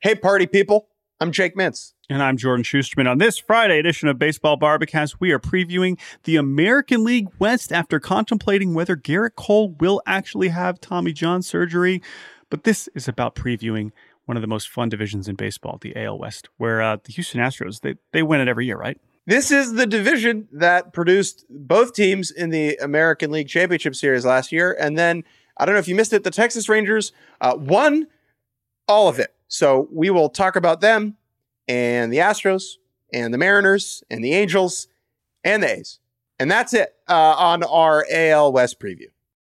Hey, party people. I'm Jake Mintz. And I'm Jordan Schusterman. On this Friday edition of Baseball Barbacast, we are previewing the American League West after contemplating whether Gerrit Cole will actually have Tommy John surgery. But this is about previewing one of the most fun divisions in baseball, the AL West, where the Houston Astros, they win it every year, right? This is the division that produced both teams in the American League Championship Series last year. And then, I don't know if you missed it, the Texas Rangers won all of it. So we will talk about them and the Astros and the Mariners and the Angels and the A's. And that's it on our AL West preview.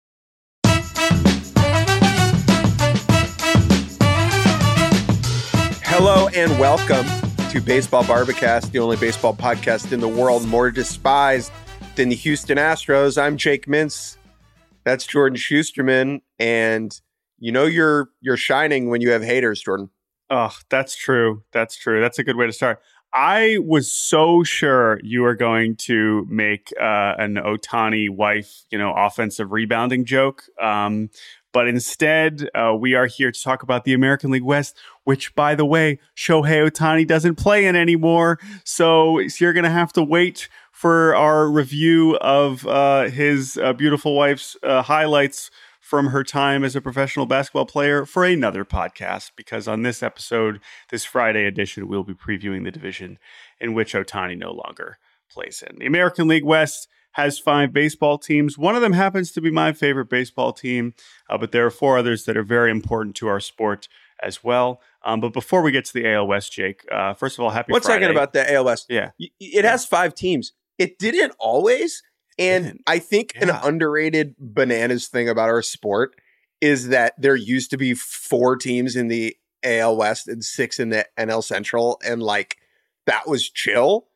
Hello and welcome to Baseball Barbacast, the only baseball podcast in the world more despised than the Houston Astros. I'm Jake Mintz. That's Jordan Schusterman. And you know you're shining when you have haters, Jordan. Oh, that's true. That's true. That's a good way to start. I was so sure you were going to make an Ohtani wife, offensive rebounding joke. But instead, we are here to talk about the American League West, which, by the way, Shohei Ohtani doesn't play in anymore. So you're going to have to wait for our review of his beautiful wife's highlights from her time as a professional basketball player for another podcast, because on this episode, this Friday edition, we'll be previewing the division in which Ohtani no longer plays in. The American League West has 5 baseball teams. One of them happens to be my favorite baseball team, but there are 4 others that are very important to our sport as well. But before we get to the AL West, Jake, first of all, happy Friday. 1 second about the AL West. Yeah. It has 5 teams. It didn't always. And I think an underrated bananas thing about our sport is that there used to be 4 teams in the AL West and 6 in the NL Central. And that was chill.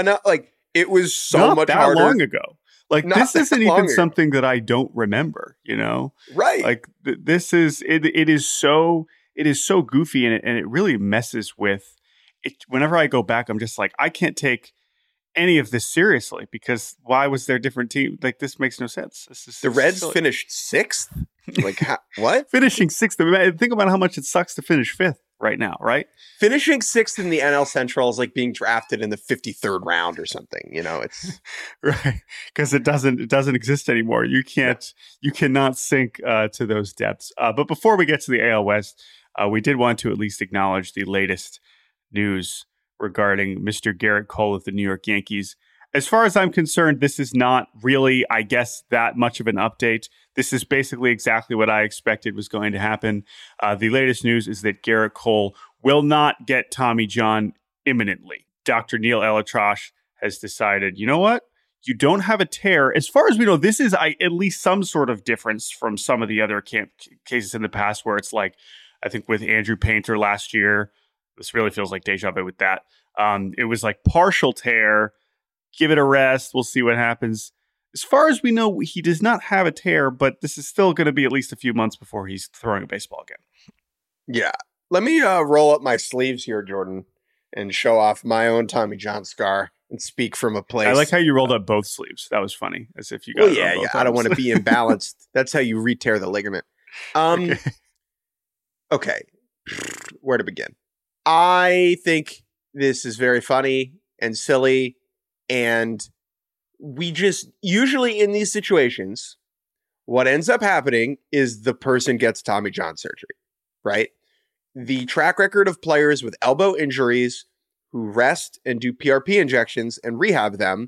It was so not much that harder. long ago. This isn't even something that I don't remember, Right. This is, it is so goofy and it really messes with it. Whenever I go back, I'm just like, I can't take any of this seriously, because why was there different team? This makes no sense. The Reds finished 6th. What? Finishing 6th. Think about how much it sucks to finish 5th right now, right? Finishing 6th in the NL Central is like being drafted in the 53rd round or something. It's right, because it doesn't exist anymore. You cannot sink to those depths. But before we get to the AL West, we did want to at least acknowledge the latest news regarding Mr. Gerrit Cole of the New York Yankees. As far as I'm concerned, this is not really, I guess, that much of an update. This is basically exactly what I expected was going to happen. The latest news is that Gerrit Cole will not get Tommy John imminently. Dr. Neil ElAttrache has decided, you know what? You don't have a tear. As far as we know, this is at least some sort of difference from some of the other cases in the past where it's like, I think with Andrew Painter last year, this really feels like deja vu with that. It was like partial tear. Give it a rest. We'll see what happens. As far as we know, he does not have a tear, but this is still going to be at least a few months before he's throwing a baseball again. Yeah. Let me roll up my sleeves here, Jordan, and show off my own Tommy John scar and speak from a place. I like how you rolled up both sleeves. That was funny, as if you got it on both I don't want to be imbalanced. That's how you re-tear the ligament. Okay. Where to begin? I think this is very funny and silly, and we just usually in these situations, what ends up happening is the person gets Tommy John surgery, right? The track record of players with elbow injuries who rest and do PRP injections and rehab them,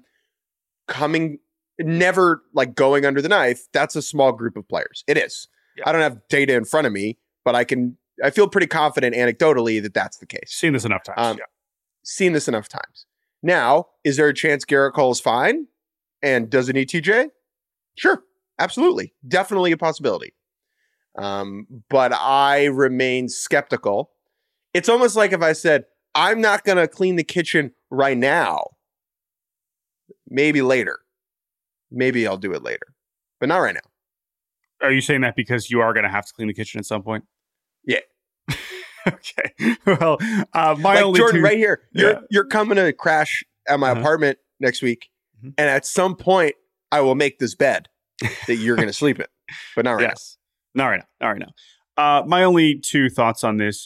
never going under the knife, that's a small group of players. It is. Yeah. I don't have data in front of me, but I feel pretty confident anecdotally that that's the case. Seen this enough times. Seen this enough times. Now, is there a chance Gerrit Cole's fine and doesn't need TJ? Sure. Absolutely. Definitely a possibility. But I remain skeptical. It's almost like if I said, I'm not going to clean the kitchen right now. Maybe later. Maybe I'll do it later, but not right now. Are you saying that because you are going to have to clean the kitchen at some point? Yeah. Okay. Well, my only Jordan, two, right here. You're coming to crash at my apartment next week, and at some point, I will make this bed that you're going to sleep in, but not right now. Not right now. My only two thoughts on this.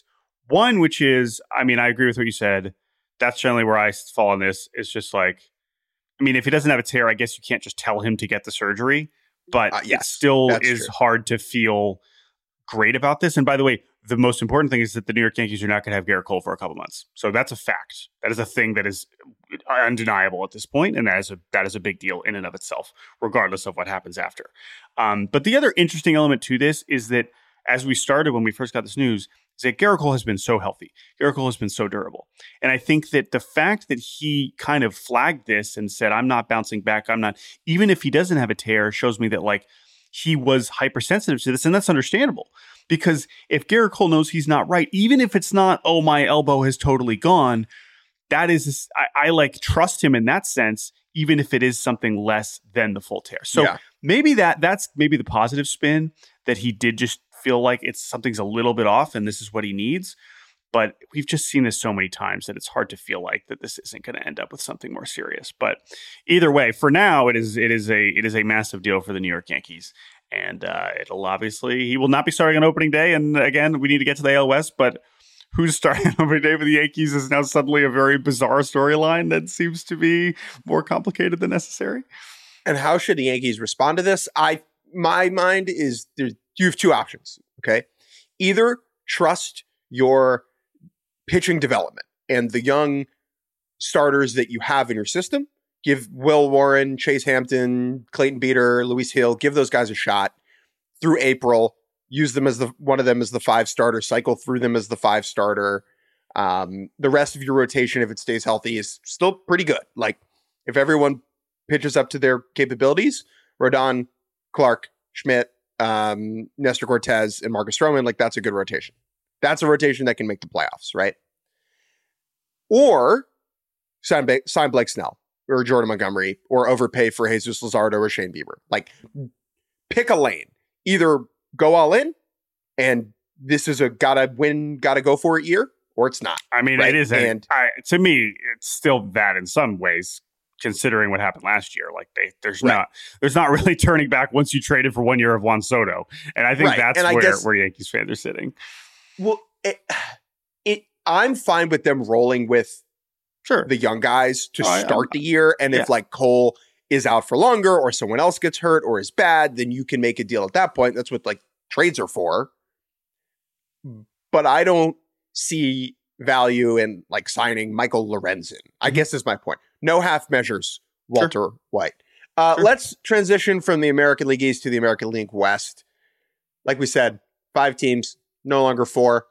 One, which is, I mean, I agree with what you said. That's generally where I fall on this. It's just like, I mean, if he doesn't have a tear, I guess you can't just tell him to get the surgery. But yes, it still is true. hard to feel great about this. And by the way, the most important thing is that the New York Yankees are not going to have Gerrit Cole for a couple months. So that's a fact. That is a thing that is undeniable at this point, and that is a big deal in and of itself, regardless of what happens after. But the other interesting element to this is that as we started when we first got this news, is that Gerrit Cole has been so healthy. Gerrit Cole has been so durable. And I think that the fact that he kind of flagged this and said, I'm not bouncing back, even if he doesn't have a tear, shows me that like he was hypersensitive to this. And that's understandable, because if Gerrit Cole knows he's not right, even if it's not, oh, my elbow has totally gone, that is, I like trust him in that sense, even if it is something less than the full tear. So maybe that's maybe the positive spin, that he did just feel like something's a little bit off and this is what he needs. But we've just seen this so many times that it's hard to feel like that this isn't going to end up with something more serious. But either way, for now, it is a massive deal for the New York Yankees. And it'll obviously, he will not be starting on opening day. And again, we need to get to the AL West, but who's starting on opening day for the Yankees is now suddenly a very bizarre storyline that seems to be more complicated than necessary. And how should the Yankees respond to this? My mind is you have two options. Okay. Either trust your pitching development and the young starters that you have in your system. Give Will Warren, Chase Hampton, Clayton Beeter, Luis Hill, give those guys a shot through April. Use them as one of them as the 5-starter, cycle through them as the 5-starter. The rest of your rotation, if it stays healthy, is still pretty good. Like if everyone pitches up to their capabilities, Rodon, Clark, Schmidt, Nestor Cortez, and Marcus Stroman, like that's a good rotation. That's a rotation that can make the playoffs, right? Or sign Blake Snell or Jordan Montgomery, or overpay for Jesus Luzardo or Shane Bieber. Like pick a lane. Either go all in and this is a gotta go for it year, or it's not. I mean, right? It is. To me, it's still that in some ways, considering what happened last year. Like there's not really turning back once you traded for 1 year of Juan Soto. And I think that's where Yankees fans are sitting. Well, I'm fine with them rolling with the young guys to start the year. And if like Cole is out for longer or someone else gets hurt or is bad, then you can make a deal at that point. That's what like trades are for. But I don't see value in like signing Michael Lorenzen, I guess is my point. No half measures, Walter White. Let's transition from the American League East to the American League West. Like we said, 5 teams, no longer 4.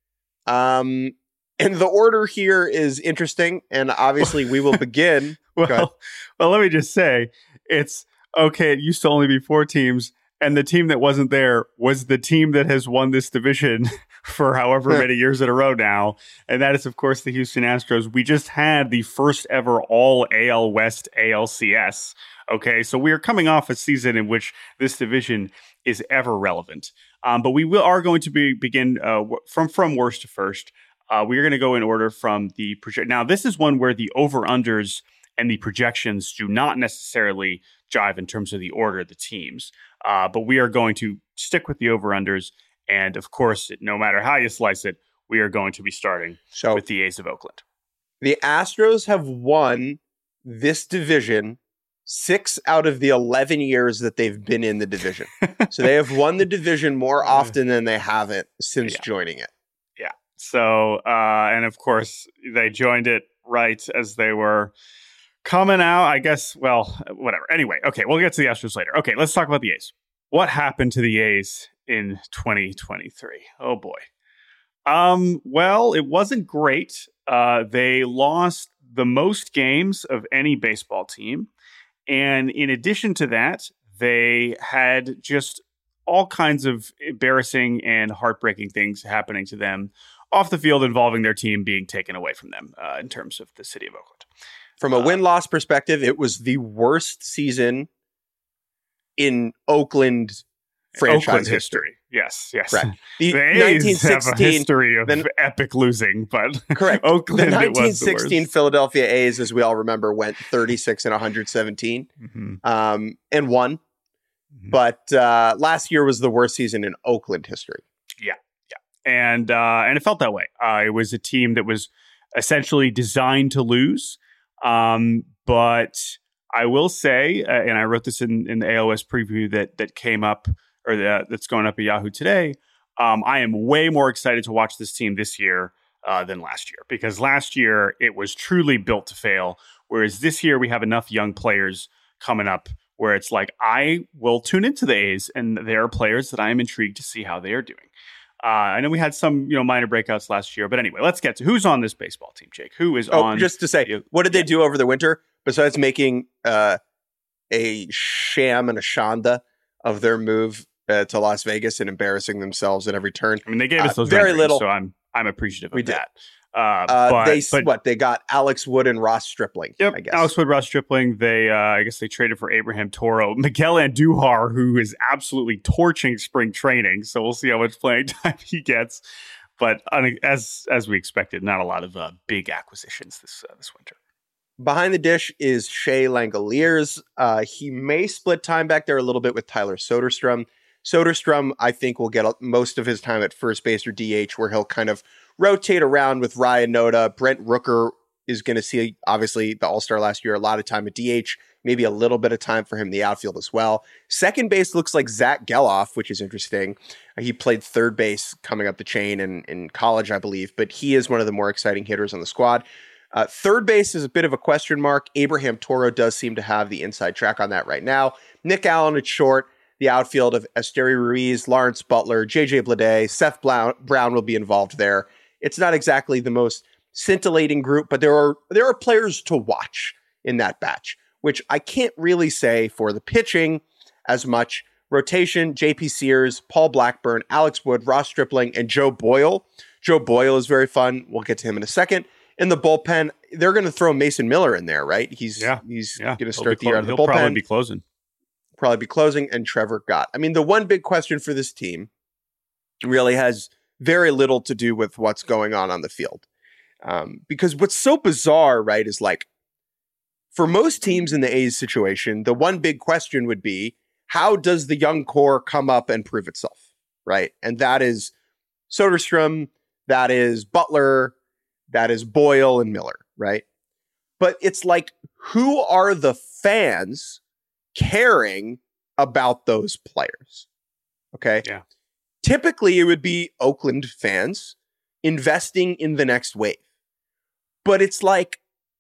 And the order here is interesting, and obviously we will begin. Well, let me just say, it's okay. It used to only be 4 teams, and the team that wasn't there was the team that has won this division for however many years in a row now, and that is, of course, the Houston Astros. We just had the first ever all AL West ALCS. Okay, so we are coming off a season in which this division is ever relevant. But we are going to begin from worst to first. We are going to go in order from the project. Now, this is one where the over-unders and the projections do not necessarily jive in terms of the order of the teams. But we are going to stick with the over-unders. And, of course, no matter how you slice it, we are going to be starting with the A's of Oakland. The Astros have won this division 6 out of the 11 years that they've been in the division. So they have won the division more often than they haven't since joining it. Yeah. So, and of course, they joined it right as they were coming out, I guess. Well, whatever. Anyway, okay, we'll get to the Astros later. Okay, let's talk about the A's. What happened to the A's in 2023? Oh, boy. Well, it wasn't great. They lost the most games of any baseball team. And in addition to that, they had just all kinds of embarrassing and heartbreaking things happening to them off the field involving their team being taken away from them in terms of the city of Oakland. From a win-loss perspective, it was the worst season in Oakland franchise history. Yes. Correct. The A's have a history of epic losing, but correct. Oakland, the 1916 Philadelphia A's, as we all remember, went 36 and 117 and won. Mm-hmm. But last year was the worst season in Oakland history. Yeah. And it felt that way. It was a team that was essentially designed to lose. But I will say, and I wrote this in the AOS preview that came up, or that's going up at Yahoo today. I am way more excited to watch this team this year than last year, because last year it was truly built to fail. Whereas this year we have enough young players coming up where it's like, I will tune into the A's, and there are players that I am intrigued to see how they are doing. I know we had some, minor breakouts last year, but anyway, let's get to who's on this baseball team, Jake. Who is on? Just to say, what did they do over the winter besides making a sham and a shanda of their move to Las Vegas and embarrassing themselves at every turn? I mean, they gave us those very little, so I'm appreciative of that. They got Alex Wood and Ross Stripling. Yep, I guess. Alex Wood, Ross Stripling. They, I guess they traded for Abraham Toro, Miguel Andujar, who is absolutely torching spring training. So we'll see how much playing time he gets. But as we expected, not a lot of big acquisitions this winter. Behind the dish is Shea Langoliers. He may split time back there a little bit with Tyler Soderstrom. Soderstrom, I think, will get most of his time at first base or DH, where he'll kind of rotate around with Ryan Noda. Brent Rooker is going to see, obviously, the All-Star last year, a lot of time at DH, maybe a little bit of time for him in the outfield as well. Second base looks like Zach Geloff, which is interesting. He played third base coming up the chain in college, I believe, but he is one of the more exciting hitters on the squad. Third base is a bit of a question mark. Abraham Toro does seem to have the inside track on that right now. Nick Allen at short. The outfield of Esteury Ruiz, Lawrence Butler, JJ Bleday, Seth Brown will be involved there. It's not exactly the most scintillating group, but there are players to watch in that batch, which I can't really say for the pitching as much. Rotation, JP Sears, Paul Blackburn, Alex Wood, Ross Stripling, and Joe Boyle. Joe Boyle is very fun. We'll get to him in a second. In the bullpen, they're going to throw Mason Miller in there, right? He's going to start the year out of the bullpen. He'll probably be closing. And Trevor Gott. I mean, the one big question for this team really has very little to do with what's going on the field. Because what's so bizarre, right, is like, for most teams in the A's situation, the one big question would be, how does the young core come up and prove itself, right? And that is Soderstrom, that is Butler, that is Boyle and Miller, right? But it's like, who are the fans caring about those players? Okay. Yeah. Typically, it would be Oakland fans investing in the next wave. But it's like,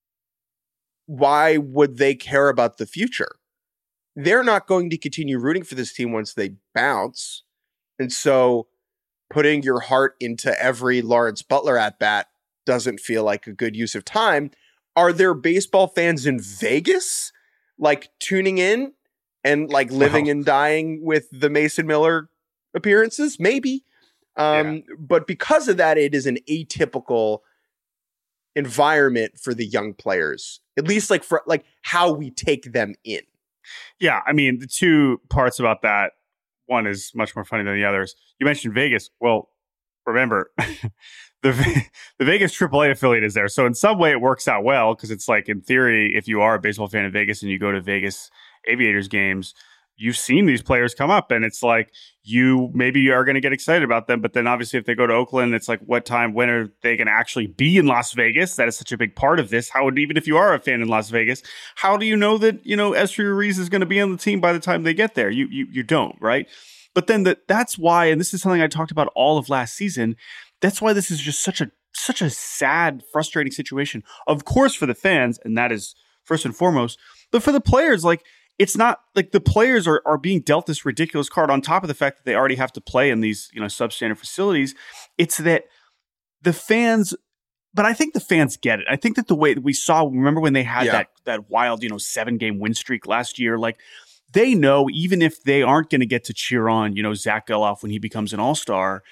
why would they care about the future? They're not going to continue rooting for this team once they bounce. And so putting your heart into every Lawrence Butler at bat doesn't feel like a good use of time. Are there baseball fans in Vegas like tuning in and like living and dying with the Mason Miller appearances? Maybe. But because of that, it is an atypical environment for the young players, at least like for like how we take them in. Yeah. I mean, the two parts about that, one is much more funny than the others. You mentioned Vegas. Well, remember, the Vegas AAA affiliate is there. So in some way it works out well, because it's like, in theory, if you are a baseball fan in Vegas and you go to Vegas Aviators games, you've seen these players come up, and it's like, you maybe are going to get excited about them. But then obviously if they go to Oakland, it's like, when are they going to actually be in Las Vegas? That is such a big part of this. Even if you are a fan in Las Vegas, how do you know that, Esteury Ruiz is going to be on the team by the time they get there? You don't, right? But then that's why, and this is something I talked about all of last season, that's why this is just such a sad, frustrating situation. Of course, for the fans, and that is first and foremost, but for the players, like, it's not like the players are being dealt this ridiculous card on top of the fact that they already have to play in these, substandard facilities. It's that the fans, but I think the fans get it. I think that the way that we saw, remember when they had that wild, 7-game win streak last year, like, they know, even if they aren't going to get to cheer on, Zach Geloff when he becomes an all-star,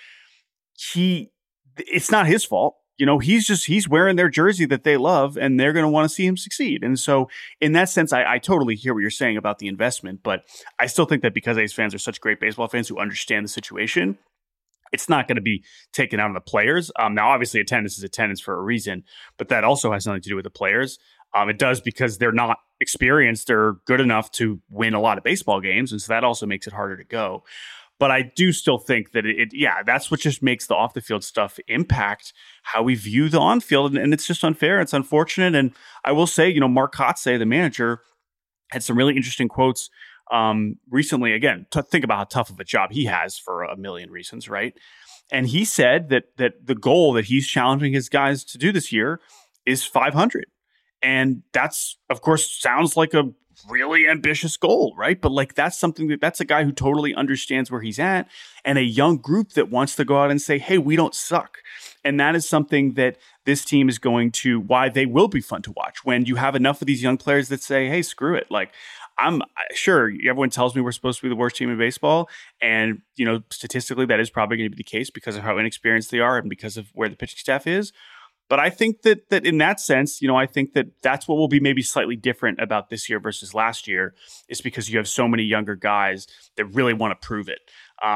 it's not his fault. He's wearing their jersey that they love, and they're going to want to see him succeed. And so in that sense, I totally hear what you're saying about the investment, but I still think that because A's fans are such great baseball fans who understand the situation, it's not going to be taken out on the players. Now, obviously, attendance is attendance for a reason, but that also has nothing to do with the players. It does because they're not experienced or good enough to win a lot of baseball games, and so that also makes it harder to go. But I do still think that that's what just makes the off the field stuff impact how we view the on field. And it's just unfair. It's unfortunate. And I will say, Mark Kotsay, the manager, had some really interesting quotes recently. Again, think about how tough of a job he has for a million reasons, right? And he said that the goal that he's challenging his guys to do this year is 500. And that's, of course, sounds like a really ambitious goal, right? But like that's a guy who totally understands where he's at, and a young group that wants to go out and say, hey, we don't suck. And that is something that this team is why they will be fun to watch, when you have enough of these young players that say, hey, screw it. Like, I'm sure everyone tells me we're supposed to be the worst team in baseball. And, statistically, that is probably going to be the case because of how inexperienced they are and because of where the pitching staff is. But I think that in that sense, I think that's what will be maybe slightly different about this year versus last year, is because you have so many younger guys that really want to prove it.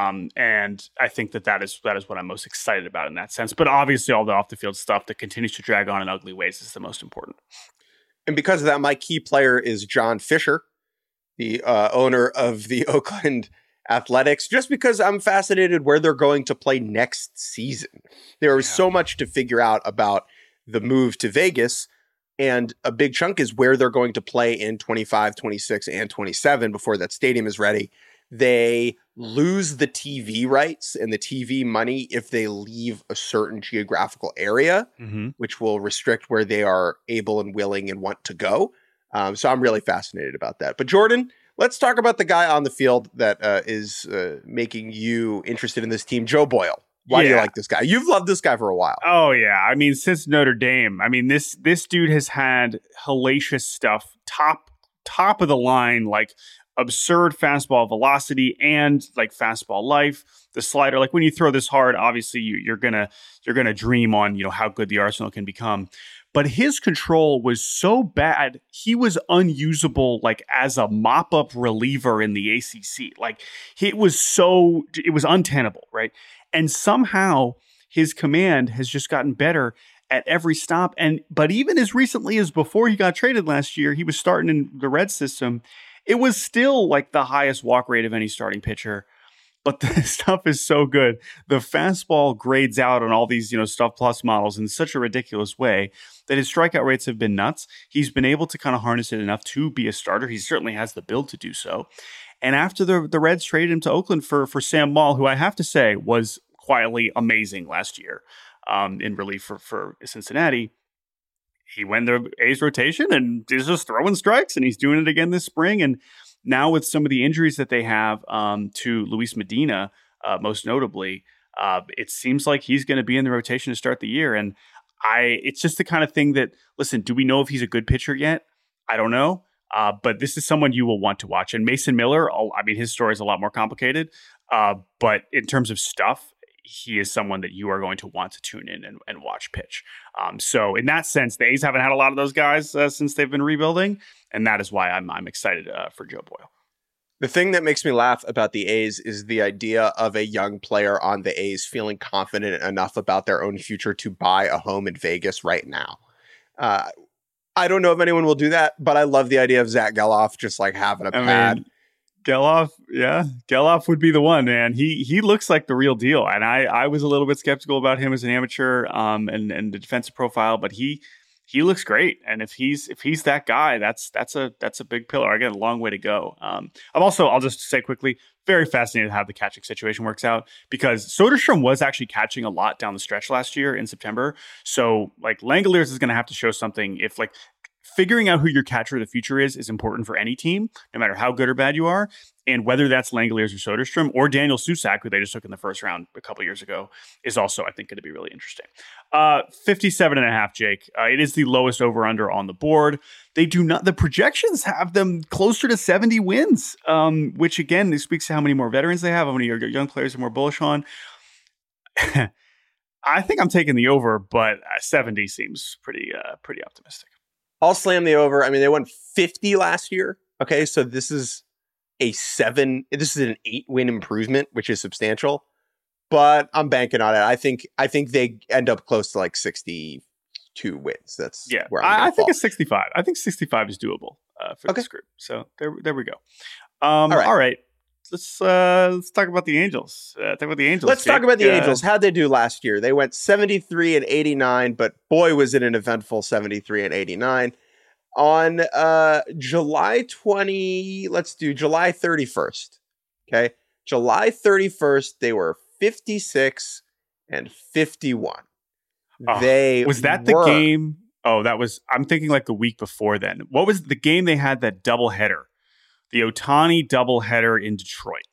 And I think that is what I'm most excited about in that sense. But obviously, all the off the field stuff that continues to drag on in ugly ways is the most important. And because of that, my key player is John Fisher, the owner of the Oakland Athletics, just because I'm fascinated where they're going to play next season. There is so much to figure out about the move to Vegas, and a big chunk is where they're going to play in 25, 26, and 27 before that stadium is ready. They lose the TV rights and the TV money if they leave a certain geographical area, which will restrict where they are able and willing and want to go. So I'm really fascinated about that. But Jordan, let's talk about the guy on the field that is making you interested in this team, Joe Boyle. Why do you like this guy? You've loved this guy for a while. Oh, yeah. I mean, since Notre Dame. I mean, this dude has had hellacious stuff, top of the line, like absurd fastball velocity and like fastball life. The slider, like when you throw this hard, obviously you're gonna dream on how good the arsenal can become. But his control was so bad, he was unusable like as a mop-up reliever in the ACC. Like it was untenable, right? And somehow his command has just gotten better at every stop. But even as recently as before he got traded last year, he was starting in the red system. It was still like the highest walk rate of any starting pitcher. But the stuff is so good. The fastball grades out on all these, Stuff Plus models in such a ridiculous way that his strikeout rates have been nuts. He's been able to kind of harness it enough to be a starter. He certainly has the build to do so. And after the Reds traded him to Oakland for Sam Maul, who I have to say was quietly amazing last year in relief for Cincinnati, he went the A's rotation and he's just throwing strikes, and he's doing it again this spring. And now with some of the injuries that they have to Luis Medina, most notably, it seems like he's going to be in the rotation to start the year. And it's just the kind of thing that, listen, do we know if he's a good pitcher yet? I don't know. But this is someone you will want to watch. And Mason Miller, I mean, his story is a lot more complicated. But in terms of stuff, he is someone that you are going to want to tune in and watch pitch. So in that sense, the A's haven't had a lot of those guys since they've been rebuilding. And that is why I'm excited for Joe Boyle. The thing that makes me laugh about the A's is the idea of a young player on the A's feeling confident enough about their own future to buy a home in Vegas right now. I don't know if anyone will do that, but I love the idea of Zach Geloff just like having a pad. Geloff would be the one, man. He looks like the real deal. And I was a little bit skeptical about him as an amateur and the defensive profile, but he looks great. And if he's that guy, that's a big pillar. I got a long way to go. I'll just say quickly, very fascinated how the catching situation works out, because Soderstrom was actually catching a lot down the stretch last year in September. So like Langoliers is going to have to show something. If like figuring out who your catcher of the future is important for any team, no matter how good or bad you are. And whether that's Langoliers or Soderstrom or Daniel Susac, who they just took in the first round a couple years ago, is also, I think, going to be really interesting. 57.5, Jake. It is the lowest over-under on the board. The projections have them closer to 70 wins, which again, this speaks to how many more veterans they have, how many young players are more bullish on. I think I'm taking the over, but 70 seems pretty optimistic. I'll slam the over. I mean, they won 50 last year. Okay, so this is an 8-win improvement, which is substantial. But I'm banking on it. I think they end up close to like 62 wins. That's where I think it's 65. I think 65 is doable for this group. So there we go. All right. let's talk about the Angels. Let's talk about the Angels. How'd they do last year? They went 73 and 89, but boy, was it an eventful 73 and 89. On July 31st. Okay. July 31st, they were 56 and 51. Was that the game? Oh, I'm thinking like the week before then. What was the game they had that doubleheader? The Ohtani doubleheader in Detroit.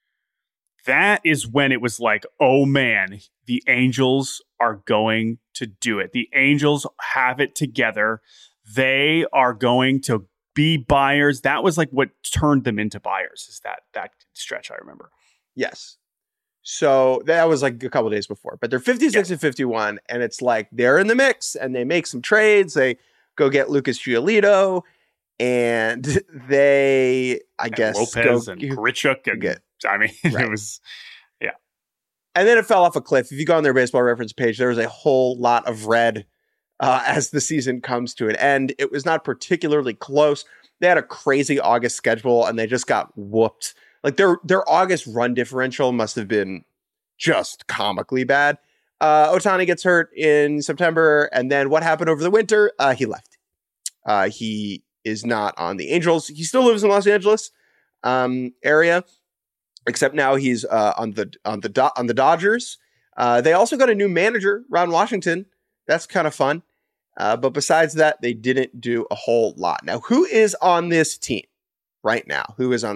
That is when it was like, oh man, the Angels are going to do it. The Angels have it together. They are going to be buyers. That was like what turned them into buyers, is that stretch I remember. Yes. So that was like a couple of days before, but they're 56 and 51, and it's like they're in the mix, and they make some trades. They go get Lucas Giolito, and they, I guess, Lopez and Grichuk, and it was, yeah. And then it fell off a cliff. If you go on their Baseball Reference page, there was a whole lot of red as the season comes to an end. It was not particularly close. They had a crazy August schedule, and they just got whooped. Like their August run differential must have been just comically bad. Ohtani gets hurt in September, and then what happened over the winter? He left. He is not on the Angels. He still lives in Los Angeles area, except now he's on the Dodgers. They also got a new manager, Ron Washington. That's kind of fun. But besides that, they didn't do a whole lot. Now, who is on this team right now?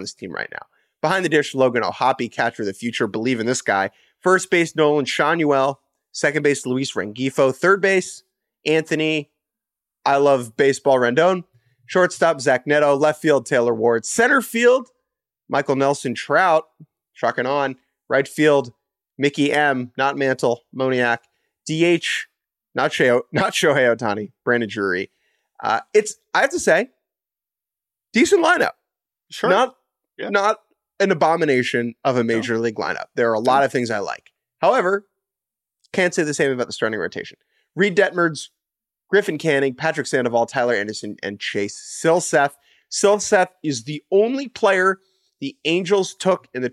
Behind the dish, Logan O'Hoppe, catcher of the future. Believe in this guy. First base, Nolan Schanuel. Second base, Luis Rengifo. Third base, Anthony, I love baseball, Rendon. Shortstop, Zach Neto. Left field, Taylor Ward. Center field, Michael Nelson Trout. Trucking on. Right field, Mickey M. Not Mantle, Moniak. DH, not Shohei Ohtani, Brandon Drury. I have to say, decent lineup. Sure. Not an abomination of a major league lineup. There are a lot of things I like. However, can't say the same about the starting rotation. Reed Detmers, Griffin Canning, Patrick Sandoval, Tyler Anderson, and Chase Silseth. Silseth is the only player the Angels took in the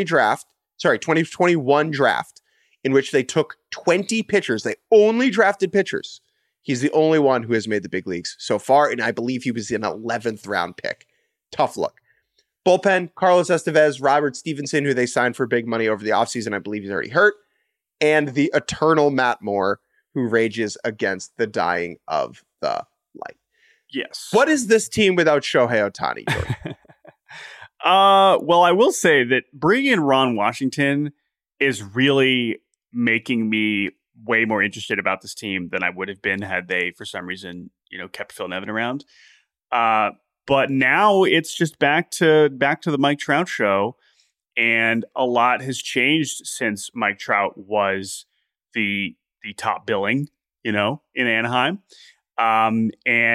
2021 draft, in which they took 20 pitchers. They only drafted pitchers. He's the only one who has made the big leagues so far, and I believe he was an 11th round pick. Tough look. Bullpen, Carlos Estevez, Robert Stevenson, who they signed for big money over the offseason. I believe he's already hurt. And the eternal Matt Moore, who rages against the dying of the light. Yes. What is this team without Shohei Ohtani, Jordan? Well, I will say that bringing in Ron Washington is really making me way more interested about this team than I would have been had they, for some reason, kept Phil Nevin around. But now it's just back to the Mike Trout show, and a lot has changed since Mike Trout was the top billing, in Anaheim. And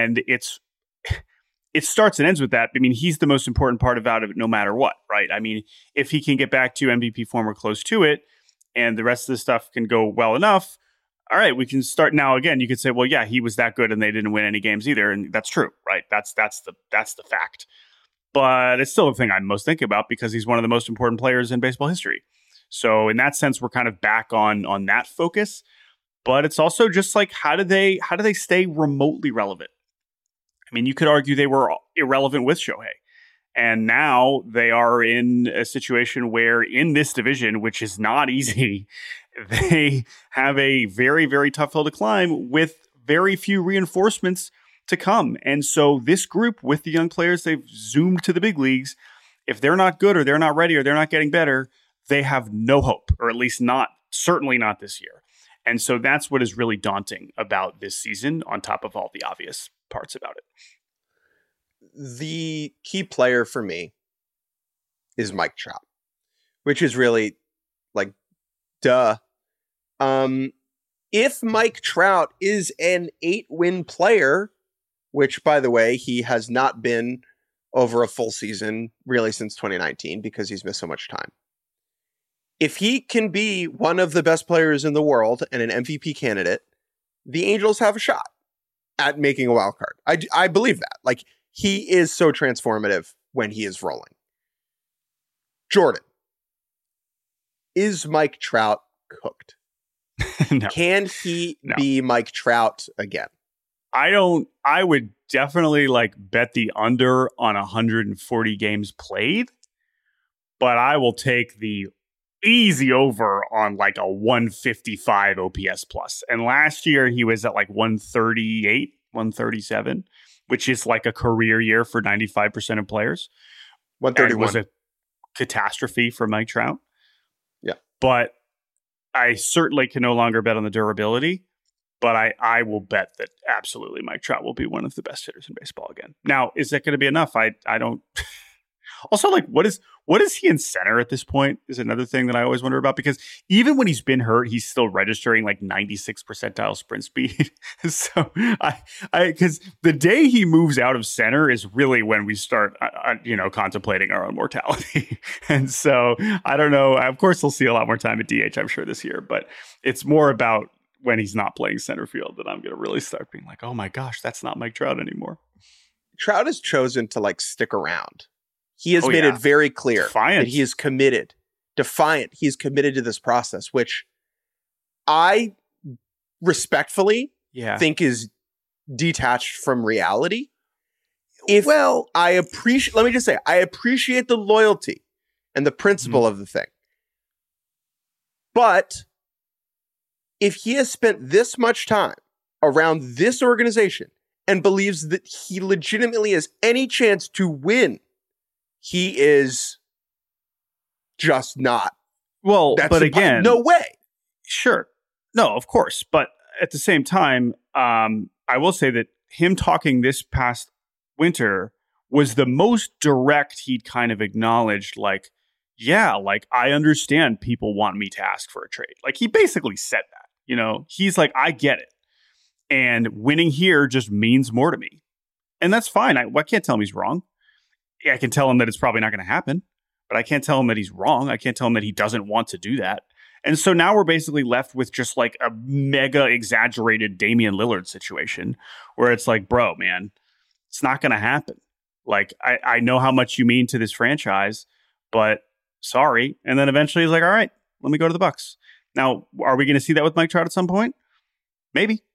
it starts and ends with that. I mean, he's the most important part about it, no matter what, right? I mean, if he can get back to MVP form or close to it, and the rest of the stuff can go well enough, all right, we can start now. Again, you could say, well, yeah, he was that good and they didn't win any games either. And that's true, right? That's the fact. But it's still the thing I'm most thinking about because he's one of the most important players in baseball history. So in that sense, we're kind of back on that focus. But it's also just like, how do they stay remotely relevant? I mean, you could argue they were irrelevant with Shohei. And now they are in a situation where in this division, which is not easy, they have a very, very tough hill to climb with very few reinforcements to come. And so this group with the young players, they've zoomed to the big leagues. If they're not good or they're not ready or they're not getting better, they have no hope, or at least certainly not this year. And so that's what is really daunting about this season on top of all the obvious parts about it. The key player for me is Mike Trout, which is really like, duh. If Mike Trout is an 8-win player, which, by the way, he has not been over a full season really since 2019 because he's missed so much time. If he can be one of the best players in the world and an MVP candidate, the Angels have a shot at making a wild card. I believe that. Like, he is so transformative when he is rolling. Jordan, is Mike Trout cooked? No. Can he be Mike Trout again? I would definitely like bet the under on 140 games played, but I will take the easy over on like a 155 OPS plus. And last year he was at like 138, 137, which is like a career year for 95% of players. 131 and was a catastrophe for Mike Trout. Yeah. But I certainly can no longer bet on the durability. But I will bet that absolutely Mike Trout will be one of the best hitters in baseball again. Now, is that going to be enough? I don't. Also, like, what is he in center at this point is another thing that I always wonder about, because even when he's been hurt, he's still registering like 96 percentile sprint speed. So because the day he moves out of center is really when we start, contemplating our own mortality. And so I don't know. Of course, he'll see a lot more time at DH, I'm sure, this year, but it's more about when he's not playing center field that I'm going to really start being like, oh my gosh, that's not Mike Trout anymore. Trout has chosen to like stick around. He has made it very clear that he is committed. Defiant. He's committed to this process, which I respectfully think is detached from reality. I appreciate the loyalty and the principle of the thing. But if he has spent this much time around this organization and believes that he legitimately has any chance to win, he is just not. Well, but again, no way. Sure. No, of course. But at the same time, I will say that him talking this past winter was the most direct he'd kind of acknowledged, like, yeah, like, I understand people want me to ask for a trade. Like, he basically said that. You know, he's like, I get it. And winning here just means more to me. And that's fine. I can't tell him he's wrong. I can tell him that it's probably not going to happen, but I can't tell him that he's wrong. I can't tell him that he doesn't want to do that. And so now we're basically left with just like a mega exaggerated Damian Lillard situation where it's like, bro, man, it's not going to happen. Like, I know how much you mean to this franchise, but sorry. And then eventually he's like, all right, let me go to the Bucks. Now, are we going to see that with Mike Trout at some point? Maybe.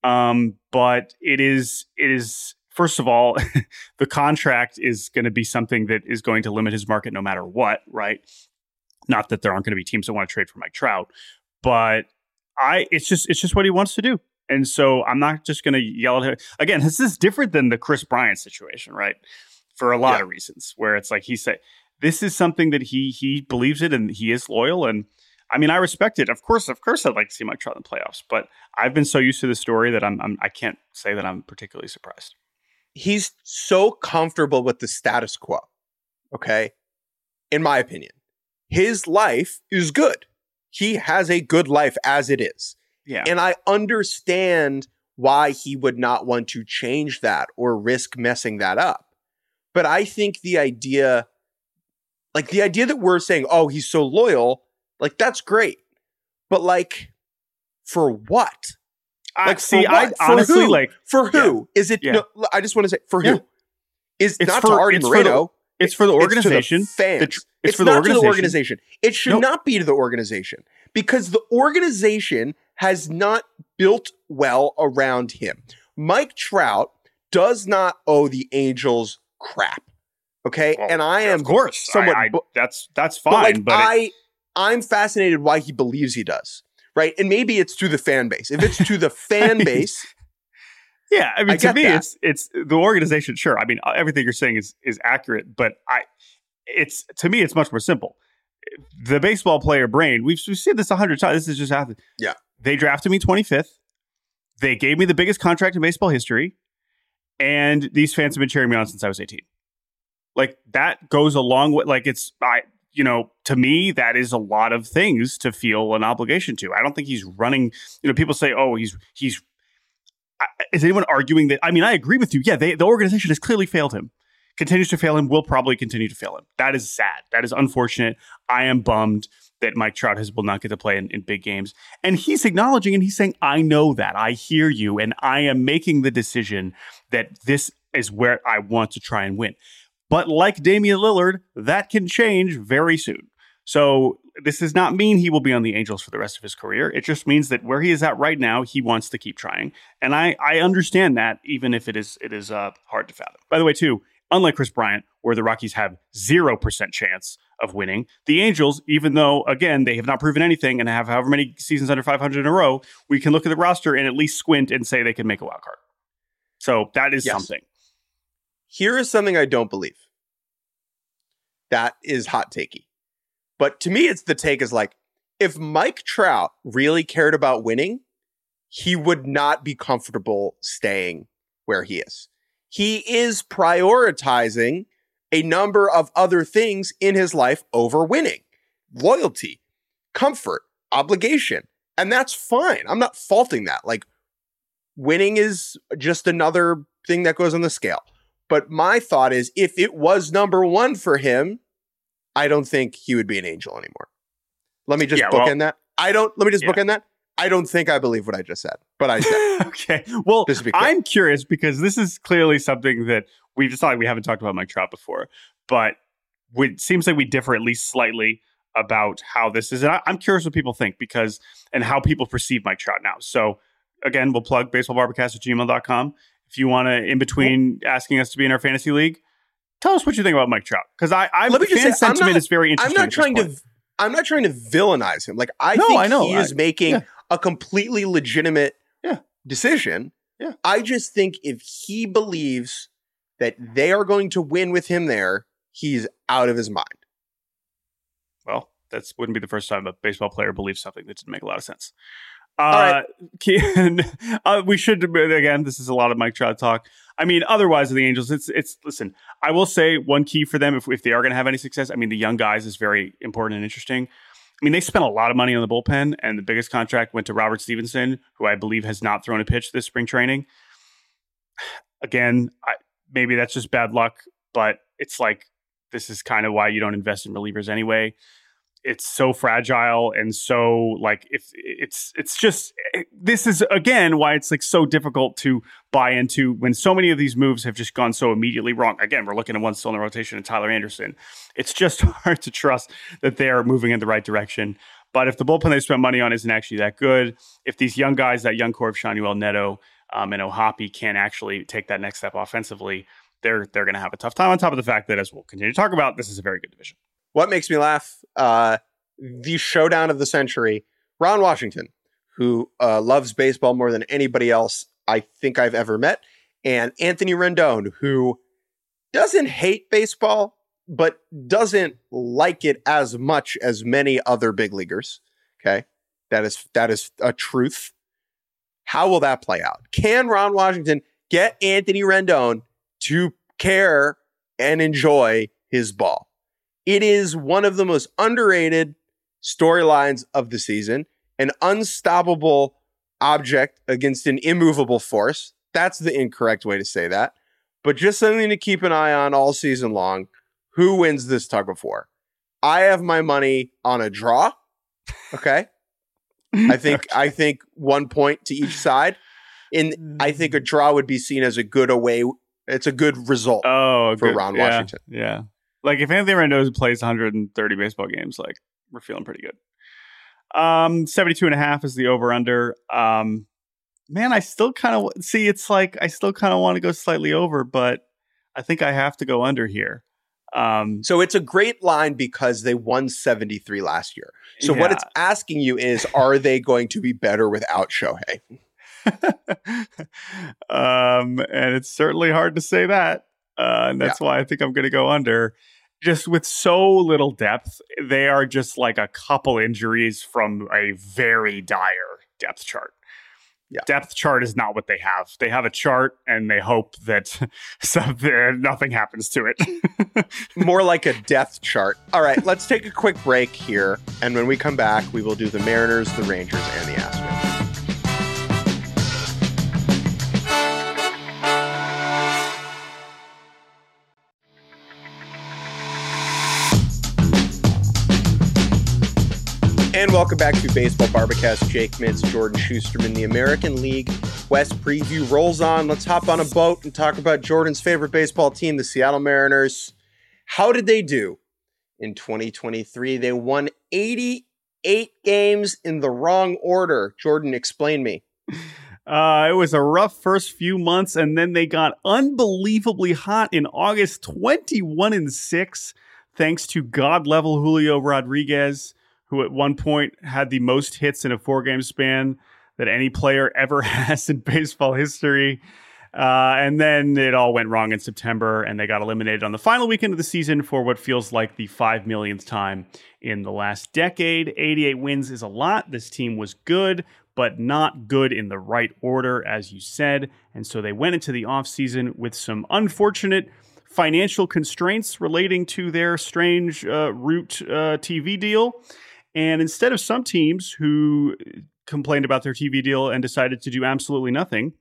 But it is first of all, the contract is going to be something that is going to limit his market no matter what, right? Not that there aren't going to be teams that want to trade for Mike Trout, but it's just what he wants to do. And so I'm not just going to yell at him. Again, this is different than the Chris Bryant situation, right? For a lot of reasons, where it's like he said, this is something that he believes it and he is loyal. And I mean, I respect it. Of course, I'd like to see Mike Trout in the playoffs, but I've been so used to the story that I can't say that I'm particularly surprised. He's so comfortable with the status quo. Okay. In my opinion, his life is good. He has a good life as it is. Yeah. And I understand why he would not want to change that or risk messing that up. But I think the idea that we're saying, oh, he's so loyal, like, that's great. But like, for what? Like, I honestly, like, for who? Yeah. Is it? Yeah. No, I just want to say, for yeah. who? It's not for Artie Moreno. It's for the organization. It's to the fans. It's for not to the organization. It should not be to the organization, because the organization has not built well around him. Mike Trout does not owe the Angels crap. Okay, well, and I am, of course, somewhat. That's fine, but I'm fascinated why he believes he does. Right, and maybe it's to the fan base. If it's to the fan base. Yeah, I mean, to me, it's the organization. Sure, I mean, everything you're saying is accurate, but to me, it's much more simple. The baseball player brain. We've seen this 100 times. This has just happened. Yeah, they drafted me 25th. They gave me the biggest contract in baseball history, and these fans have been cheering me on since I was 18. Like, that goes a long way. Like, to me, that is a lot of things to feel an obligation to. I don't think he's running. People say, "Oh, he's." Is anyone arguing that? I mean, I agree with you. Yeah, the organization has clearly failed him, continues to fail him, will probably continue to fail him. That is sad. That is unfortunate. I am bummed that Mike Trout will not get to play in big games. And he's acknowledging and he's saying, I know that. I hear you. And I am making the decision that this is where I want to try and win. But like Damian Lillard, that can change very soon. So this does not mean he will be on the Angels for the rest of his career. It just means that where he is at right now, he wants to keep trying. And I understand that, even if it is hard to fathom. By the way, too, unlike Chris Bryant, where the Rockies have 0% chance of winning, the Angels, even though, again, they have not proven anything and have however many seasons under 500 in a row, we can look at the roster and at least squint and say they can make a wild card. So that is something. Here is something I don't believe. That is hot takey. But to me, it's the take is like, if Mike Trout really cared about winning, he would not be comfortable staying where he is. He is prioritizing a number of other things in his life over winning. Loyalty, comfort, obligation. And that's fine. I'm not faulting that. Like, winning is just another thing that goes on the scale. But my thought is, if it was number one for him, I don't think he would be an Angel anymore. Let me just bookend that. Bookend that. I don't think I believe what I just said, but I said. Okay. Well, I'm curious because this is clearly something that we've decided we haven't talked about Mike Trout before, but it seems like we differ at least slightly about how this is. And I'm curious what people think and how people perceive Mike Trout now. So again, we'll plug baseballbarbacast@gmail.com. If you want to, in between asking us to be in our fantasy league, tell us what you think about Mike Trout, because fan sentiment is very interesting. I'm not trying to villainize him. Like, I think he is making a completely legitimate decision. Yeah. I just think if he believes that they are going to win with him there, he's out of his mind. Well, that wouldn't be the first time a baseball player believes something that didn't make a lot of sense. All right. We should, again, this is a lot of Mike Trout talk. I mean, otherwise, the Angels, listen, I will say one key for them, if they are going to have any success, I mean, the young guys is very important and interesting. I mean, they spent a lot of money on the bullpen, and the biggest contract went to Robert Stevenson, who I believe has not thrown a pitch this spring training. Again, maybe that's just bad luck, but it's like, this is kind of why you don't invest in relievers anyway. It's so fragile, and so like, if it's just, this is again why it's like so difficult to buy into when so many of these moves have just gone so immediately wrong. Again, we're looking at one still in the rotation and Tyler Anderson. It's just hard to trust that they are moving in the right direction. But if the bullpen they spent money on isn't actually that good, if these young guys, that young core of Shanuel Neto and O'Hoppe can't actually take that next step offensively, they're going to have a tough time. On top of the fact that, as we'll continue to talk about, this is a very good division. What makes me laugh? The showdown of the century. Ron Washington, who loves baseball more than anybody else I think I've ever met, and Anthony Rendon, who doesn't hate baseball, but doesn't like it as much as many other big leaguers. Okay, that is a truth. How will that play out? Can Ron Washington get Anthony Rendon to care and enjoy his ball? It is one of the most underrated storylines of the season, an unstoppable object against an immovable force. That's the incorrect way to say that, but just something to keep an eye on all season long. Who wins this tug of war? I have my money on a draw. Okay. I think 1 point to each side. I think a draw would be seen as a good away. It's a good result for Ron Washington. Yeah. Like, if Anthony Rendon plays 130 baseball games, like, we're feeling pretty good. 72.5 is the over-under. Man, I still kind of want to go slightly over, but I think I have to go under here. So it's a great line because they won 73 last year. So what it's asking you is, are they going to be better without Shohei? And it's certainly hard to say that. And that's why I think I'm going to go under. Just with so little depth, they are just like a couple injuries from a very dire depth chart. Yeah. Depth chart is not what they have. They have a chart and they hope that nothing happens to it. More like a death chart. All right, let's take a quick break here. And when we come back, we will do the Mariners, the Rangers, and the Astros. And welcome back to Baseball Barbacast. Jake Mintz, Jordan Schusterman. The American League West preview rolls on. Let's hop on a boat and talk about Jordan's favorite baseball team, the Seattle Mariners. How did they do in 2023? They won 88 games in the wrong order. Jordan, explain me. It was a rough first few months, and then they got unbelievably hot in August, 21-6, thanks to God-level Julio Rodriguez, who at one point had the most hits in a 4-game span that any player ever has in baseball history. And then it all went wrong in September, and they got eliminated on the final weekend of the season for what feels like the 5 millionth time in the last decade. 88 wins is a lot. This team was good, but not good in the right order, as you said. And so they went into the offseason with some unfortunate financial constraints relating to their strange Root TV deal. And instead of some teams who complained about their TV deal and decided to do absolutely nothing,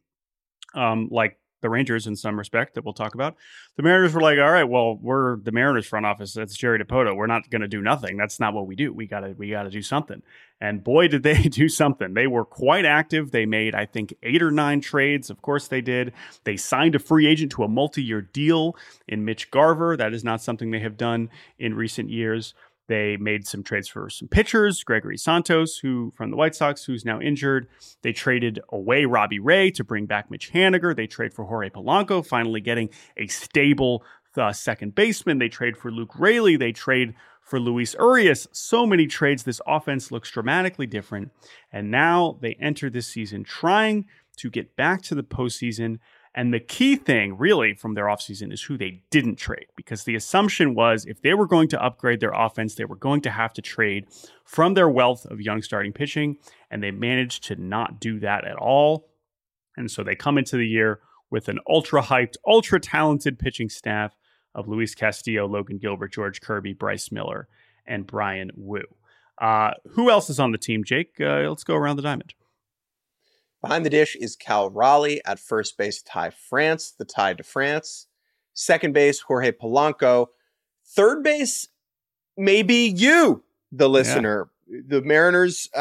like the Rangers in some respect that we'll talk about, the Mariners were like, all right, well, we're the Mariners front office. That's Jerry Dipoto. We're not going to do nothing. That's not what we do. We gotta do something. And boy, did they do something. They were quite active. They made, I think, 8 or 9 trades. Of course they did. They signed a free agent to a multi-year deal in Mitch Garver. That is not something they have done in recent years. They made some trades for some pitchers, Gregory Santos, who from the White Sox, who's now injured. They traded away Robbie Ray to bring back Mitch Haniger. They trade for Jorge Polanco, finally getting a stable second baseman. They trade for Luke Raley. They trade for Luis Urias. So many trades. This offense looks dramatically different. And now they enter this season trying to get back to the postseason. And the key thing, really, from their offseason is who they didn't trade, because the assumption was if they were going to upgrade their offense, they were going to have to trade from their wealth of young starting pitching, and they managed to not do that at all. And so they come into the year with an ultra-hyped, ultra-talented pitching staff of Luis Castillo, Logan Gilbert, George Kirby, Bryce Miller, and Brian Wu. Who else is on the team, Jake? Let's go around the diamond. Behind the dish is Cal Raleigh. At first base, Ty France, the tie to France. Second base, Jorge Polanco. Third base, maybe you, the listener. Yeah. The Mariners,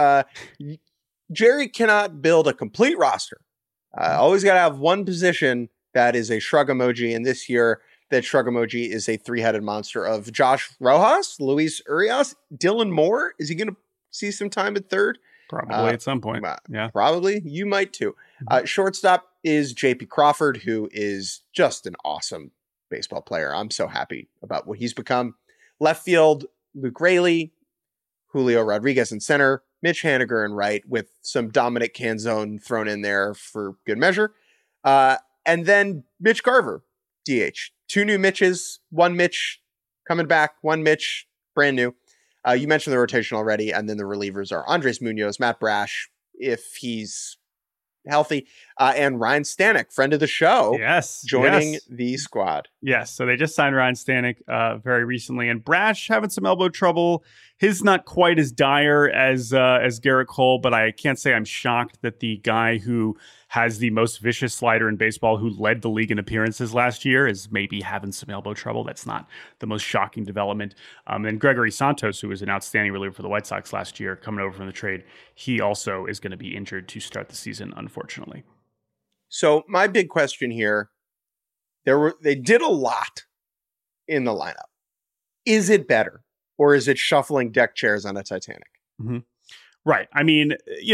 Jerry cannot build a complete roster. Always got to have one position that is a shrug emoji. And this year, that shrug emoji is a 3-headed monster of Josh Rojas, Luis Urias, Dylan Moore.. Is he going to see some time at third? Probably at some point. Yeah. Probably. You might too. Shortstop is JP Crawford, who is just an awesome baseball player. I'm so happy about what he's become. Left field, Luke Raley, Julio Rodriguez in center, Mitch Haniger in right, with some Dominic Canzone thrown in there for good measure. And then Mitch Garver, DH. 2 new Mitches, 1 Mitch coming back, 1 Mitch brand new. You mentioned the rotation already, and then the relievers are Andres Munoz, Matt Brash, if he's healthy, and Ryan Stanek, friend of the show, joining the squad. Yes, so they just signed Ryan Stanek very recently, and Brash having some elbow trouble. His not quite as dire as Garrett Cole, but I can't say I'm shocked that the guy who has the most vicious slider in baseball, who led the league in appearances last year, is maybe having some elbow trouble. That's not the most shocking development. And Gregory Santos, who was an outstanding reliever for the White Sox last year, coming over from the trade, he also is going to be injured to start the season, unfortunately. So my big question here, they did a lot in the lineup. Is it better, or is it shuffling deck chairs on a Titanic? Mm-hmm. Right. I mean,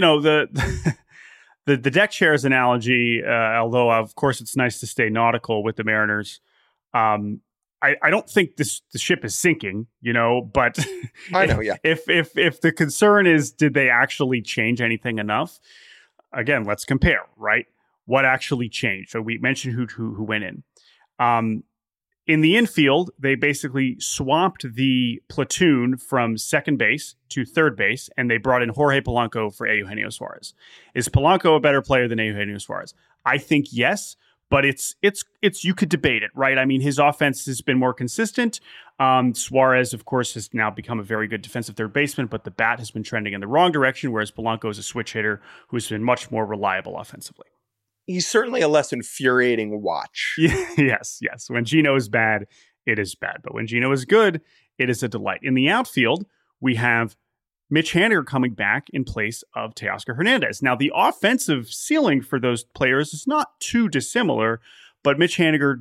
the deck chairs analogy, although of course it's nice to stay nautical with the Mariners, I don't think the ship is sinking, but I know, yeah. If the concern is, did they actually change anything enough? Again, let's compare, right? What actually changed? So we mentioned who went in. In the infield, they basically swapped the platoon from second base to third base, and they brought in Jorge Polanco for Eugenio Suarez. Is Polanco a better player than Eugenio Suarez? I think yes, but it's you could debate it, right? I mean, his offense has been more consistent. Suarez, of course, has now become a very good defensive third baseman, but the bat has been trending in the wrong direction, whereas Polanco is a switch hitter who's been much more reliable offensively. He's certainly a less infuriating watch. Yes. When Gino is bad, it is bad. But when Gino is good, it is a delight. In the outfield, we have Mitch Haniger coming back in place of Teoscar Hernandez. Now, the offensive ceiling for those players is not too dissimilar, but Mitch Haniger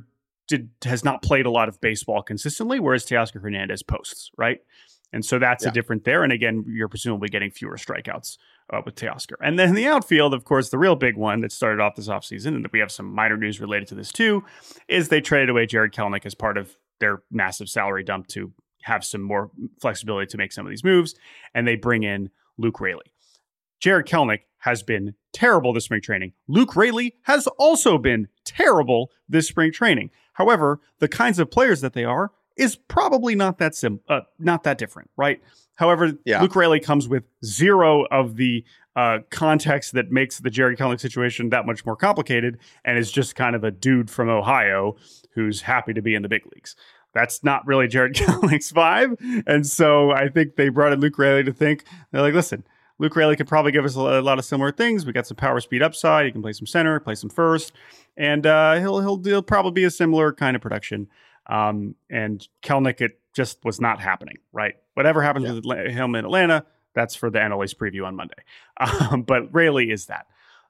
has not played a lot of baseball consistently, whereas Teoscar Hernandez posts, right? And so that's a different there. And again, you're presumably getting fewer strikeouts with Teoscar. And then in the outfield, of course, the real big one that started off this offseason, and we have some minor news related to this too, is they traded away Jared Kelenic as part of their massive salary dump to have some more flexibility to make some of these moves. And they bring in Luke Raley. Jared Kelenic has been terrible this spring training. Luke Raley has also been terrible this spring training. However, the kinds of players that they are is probably not that different, right? However, Luke Raley comes with zero of the context that makes the Jared Kelenic situation that much more complicated, and is just kind of a dude from Ohio who's happy to be in the big leagues. That's not really Jared Kelenic's vibe. And so I think they brought in Luke Raley to think, they're like, listen, Luke Raley could probably give us a lot of similar things. We got some power speed upside. He can play some center, play some first, and he'll probably be a similar kind of production. And Kelenic, it just was not happening, right? Whatever happens with him in Atlanta, that's for the NL East preview on Monday. But Raley is that.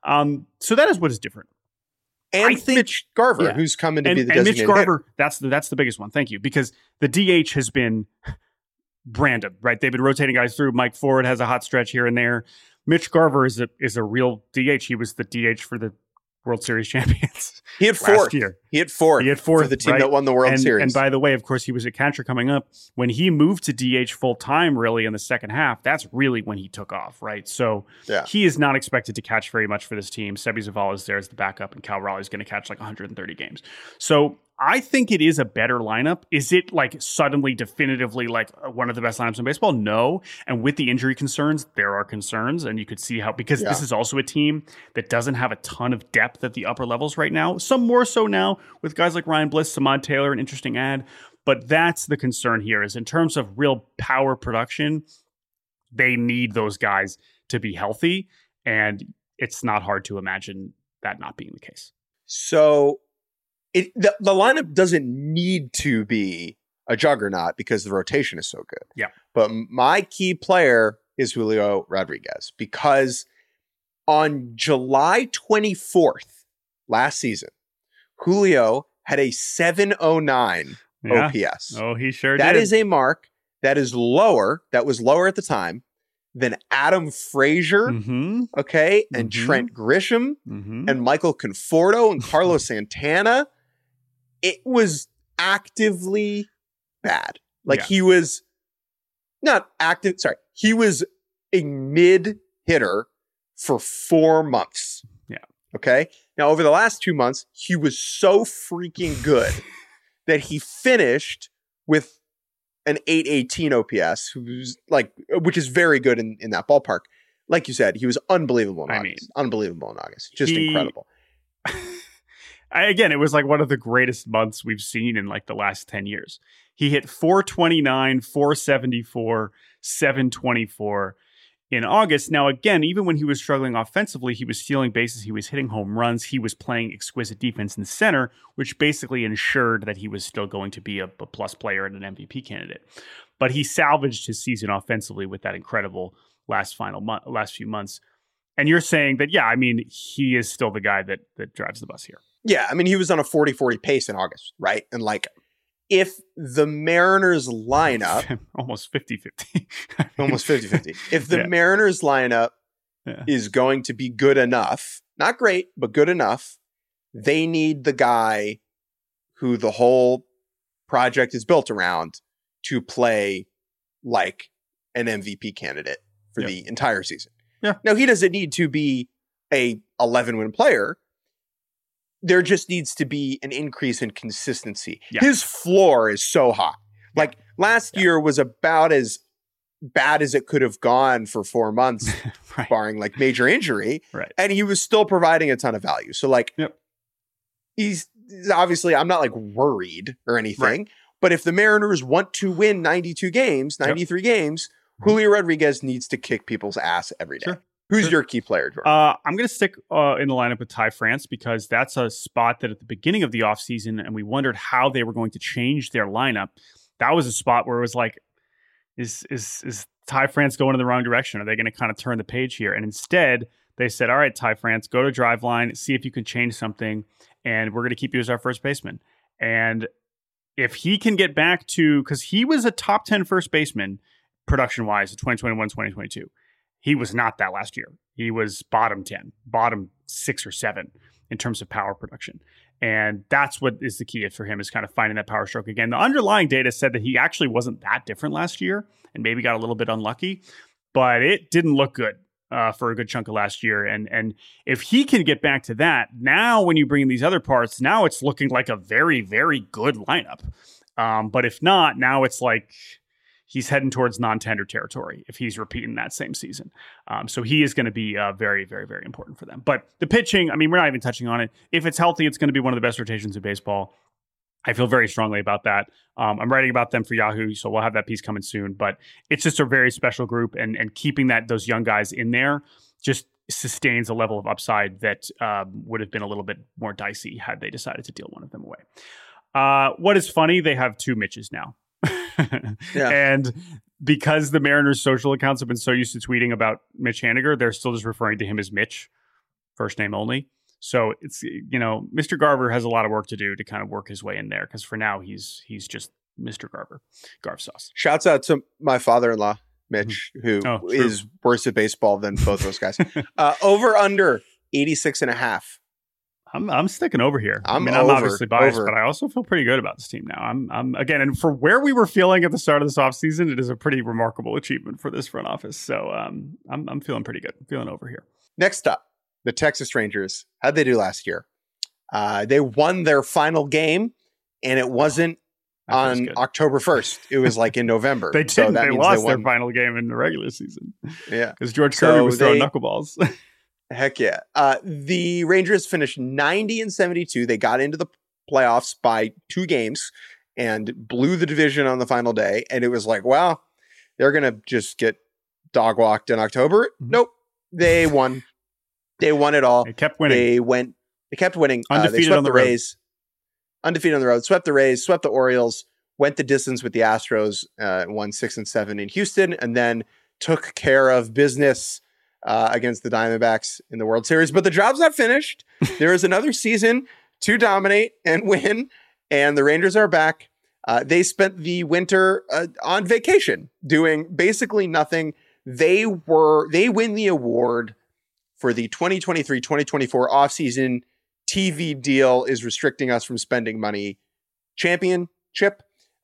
So that is what is different. And I think Mitch Garver, who's coming to be the designated Mitch Garver, hitter. That's the biggest one. Thank you. Because the DH has been branded, right? They've been rotating guys through. Mike Ford has a hot stretch here and there. Mitch Garver is a real DH. He was the DH for the World Series champions. He had fourth. Last year. He had fourth for the team that won the World Series. And by the way, of course, he was a catcher coming up. When he moved to DH full time, really in the second half, that's really when he took off, right? So he is not expected to catch very much for this team. Sebi Zavala is there as the backup, and Cal Raleigh is going to catch like 130 games. So I think it is a better lineup. Is it like suddenly definitively like one of the best lineups in baseball? No. And with the injury concerns, there are concerns. And you could see how, because this is also a team that doesn't have a ton of depth at the upper levels right now. Some more so now with guys like Ryan Bliss, Samad Taylor, an interesting ad. But that's the concern here, is in terms of real power production, they need those guys to be healthy. And it's not hard to imagine that not being the case. So the lineup doesn't need to be a juggernaut because the rotation is so good. Yeah. But my key player is Julio Rodriguez, because on July 24th last season, Julio had a 709 OPS. Oh, he sure did. That is a mark that is lower. That was lower at the time than Adam Frazier, and Trent Grisham, and Michael Conforto, and Carlos Santana. It was actively bad. He was not active. Sorry. He was a mid hitter for 4 months. Yeah. Okay. Now, over the last 2 months, he was so freaking good that he finished with an 818 OPS, which is very good in that ballpark. Like you said, he was unbelievable in August. Unbelievable in August. Just incredible. Again, it was like one of the greatest months we've seen in like the last 10 years. He hit 429, 474, 724 in August. Now, again, even when he was struggling offensively, he was stealing bases, he was hitting home runs, he was playing exquisite defense in center, which basically ensured that he was still going to be a plus player and an MVP candidate. But he salvaged his season offensively with that incredible last few months. And you're saying that, he is still the guy that drives the bus here. Yeah, he was on a 40-40 pace in August, right? And if the Mariners lineup... almost 50-50. Almost 50-50. If the Mariners lineup is going to be good enough, not great, but good enough, they need the guy who the whole project is built around to play like an MVP candidate for the entire season. Yeah. Now, he doesn't need to be a 11-win player. There just needs to be an increase in consistency. Yeah. His floor is so high. Last year was about as bad as it could have gone for 4 months, barring major injury. Right. And he was still providing a ton of value. So he's obviously, I'm not worried or anything, right. But if the Mariners want to win 93 games, Julio Rodriguez needs to kick people's ass every day. Sure. Who's your key player, Jordan? I'm going to stick in the lineup with Ty France, because that's a spot that at the beginning of the offseason, and we wondered how they were going to change their lineup. That was a spot where it was like, is Ty France going in the wrong direction? Are they going to kind of turn the page here? And instead, they said, all right, Ty France, go to Driveline, see if you can change something, and we're going to keep you as our first baseman. And if he can get back to, because he was a top 10 first baseman production-wise in 2021, 2022. He was not that last year. He was bottom 10, bottom 6 or 7 in terms of power production. And that's what is the key for him, is kind of finding that power stroke again. The underlying data said that he actually wasn't that different last year and maybe got a little bit unlucky, but it didn't look good for a good chunk of last year. And if he can get back to that, now when you bring in these other parts, now it's looking like a very, very good lineup. But if not, now it's like he's heading towards non-tender territory if he's repeating that same season. So he is going to be very, very, very important for them. But the pitching, I mean, we're not even touching on it. If it's healthy, it's going to be one of the best rotations in baseball. I feel very strongly about that. I'm writing about them for Yahoo, so we'll have that piece coming soon. But it's just a very special group, and keeping those young guys in there just sustains a level of upside that would have been a little bit more dicey had they decided to deal one of them away. What is funny, they have 2 Mitches now. Yeah. And because the Mariners' social accounts have been so used to tweeting about Mitch Haniger, they're still just referring to him as Mitch, first name only. So it's, Mr. Garver has a lot of work to do to kind of work his way in there, because for now he's just Mr. Garver, Garv sauce. Shouts out to my father-in-law, Mitch, who is worse at baseball than both those guys. Over under 86.5. I'm sticking over here. I'm obviously biased, but I also feel pretty good about this team now. I'm again, and for where we were feeling at the start of this offseason, it is a pretty remarkable achievement for this front office. So I'm feeling pretty good. I'm feeling over here. Next up, the Texas Rangers. How'd they do last year? They won their final game, and it wasn't on October 1st. It was like in November. They didn't. So they lost their final game in the regular season. Yeah, because George Kirby was throwing knuckleballs. Heck yeah. The Rangers finished 90-72. They got into the playoffs by 2 games and blew the division on the final day. And it was like, wow, they're going to just get dog walked in October. Mm-hmm. Nope. They won. They won it all. They kept winning. They kept winning. Undefeated they swept on the Rays. Undefeated on the road. Swept the Rays, swept the Orioles, went the distance with the Astros, won 6-7 in Houston, and then took care of business against the Diamondbacks in the World Series. But the job's not finished. There is another season to dominate and win, and the Rangers are back. They spent the winter on vacation, doing basically nothing. They win the award for the 2023-2024 offseason. TV deal is restricting us from spending money championship,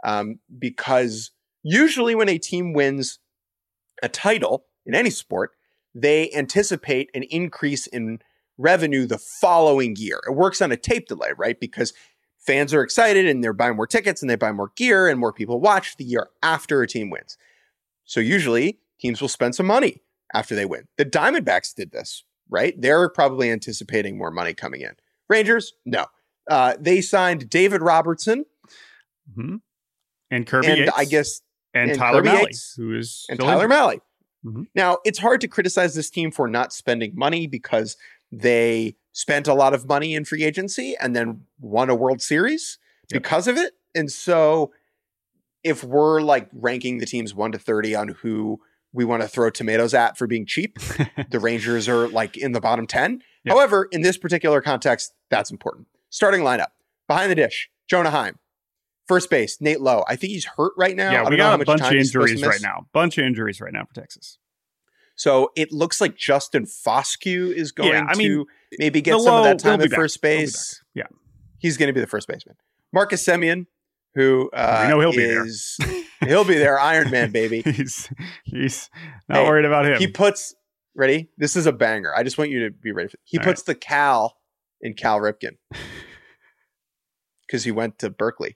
because usually when a team wins a title in any sport, they anticipate an increase in revenue the following year. It works on a tape delay, right? Because fans are excited and they're buying more tickets and they buy more gear and more people watch the year after a team wins. So usually teams will spend some money after they win. The Diamondbacks did this, right? They're probably anticipating more money coming in. Rangers, no. They signed David Robertson. Mm-hmm. And Kirby Yates. I guess. And Tyler Mahle, who is and Tyler Mahle. Mm-hmm. Now, it's hard to criticize this team for not spending money because they spent a lot of money in free agency and then won a World Series because of it. And so if we're like ranking the teams 1 to 30 on who we want to throw tomatoes at for being cheap, the Rangers are like in the bottom 10. Yep. However, in this particular context, that's important. Starting lineup, behind the dish, Jonah Heim. First base, Nate Lowe. I think he's hurt right now. Yeah, we got a bunch of injuries right now. For Texas. So it looks like Justin Foscue is going to maybe get some of that time at first base. Yeah. He's going to be the first baseman. Marcus Semien, who we know he'll be there. He'll be there. Iron Man, baby. He's not worried about him. He puts, ready? This is a banger. I just want you to be ready for it. He puts the Cal in Cal Ripken. Because he went to Berkeley.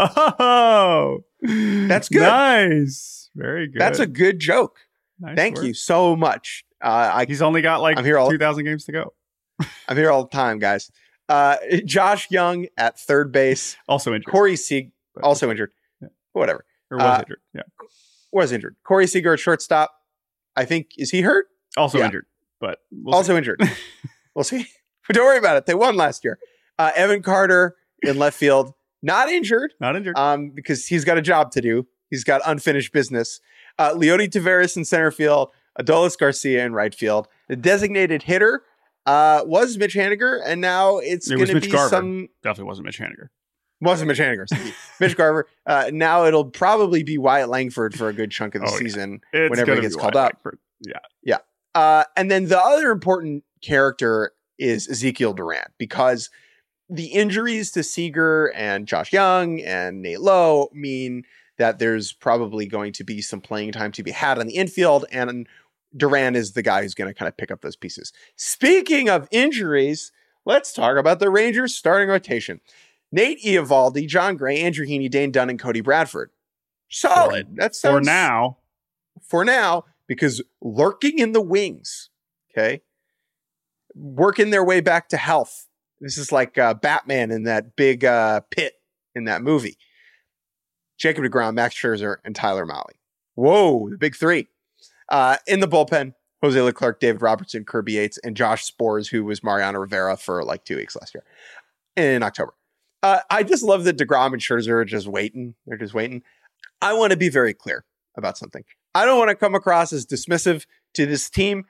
Oh, that's good. Nice. Very good. That's a good joke. Nice Thank work. you so much. He's only got like 2,000 games to go. I'm here all the time, guys. Josh Young at third base. Also injured. Corey Seager, also injured. Yeah. Whatever. Or was injured. Yeah. Was injured. Corey Seager at shortstop. I think, is he hurt? Also injured. But also injured. We'll see. But don't worry about it. They won last year. Evan Carter in left field, not injured. Because he's got a job to do. He's got unfinished business. Leody Taveras in center field, Adolis Garcia in right field. The designated hitter was Mitch Haniger, and now it's going to be Garver. some. Definitely wasn't Mitch Haniger. Wasn't Mitch Haniger. Mitch Garver. Now it'll probably be Wyatt Langford for a good chunk of the season whenever he gets called up. Yeah. And then the other important character is Ezekiel Duran, because the injuries to Seager and Josh Young and Nate Lowe mean that there's probably going to be some playing time to be had on the infield, and Duran is the guy who's going to kind of pick up those pieces. Speaking of injuries, let's talk about the Rangers starting rotation. Nate Eovaldi, John Gray, Andrew Heaney, Dane Dunn, and Cody Bradford. Solid. That sounds for now, because lurking in the wings, okay, working their way back to health. This is like Batman in that big pit in that movie. Jacob deGrom, Max Scherzer, and Tyler Mahle. Whoa, the big three. In the bullpen, Jose Leclerc, David Robertson, Kirby Yates, and Josh Spores, who was Mariano Rivera for like 2 weeks last year in October. I just love that deGrom and Scherzer are just waiting. They're just waiting. I want to be very clear about something. I don't want to come across as dismissive to this team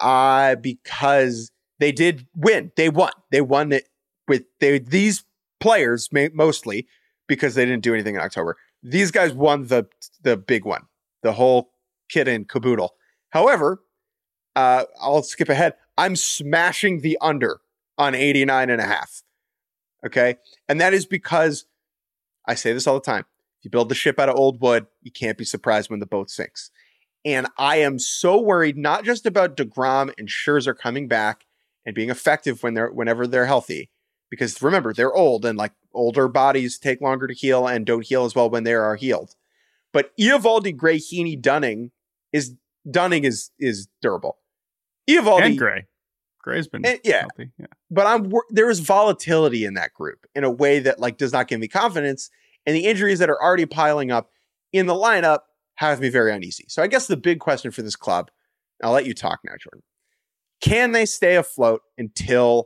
because they did win. They won. They won it with these players mostly because they didn't do anything in October. These guys won the big one, the whole kit and caboodle. However, I'll skip ahead. I'm smashing the under on 89.5. Okay. And that is because I say this all the time. If you build the ship out of old wood, you can't be surprised when the boat sinks. And I am so worried, not just about deGrom and Scherzer coming back and being effective whenever they're healthy, because remember, they're old, and like older bodies take longer to heal and don't heal as well when they are healed. But Eovaldi, Gray, Heaney, Dunning is durable. Eovaldi and Gray. Gray's been healthy. Yeah. But there is volatility in that group in a way that like does not give me confidence. And the injuries that are already piling up in the lineup have me very uneasy. So I guess the big question for this club, I'll let you talk now, Jordan. Can they stay afloat until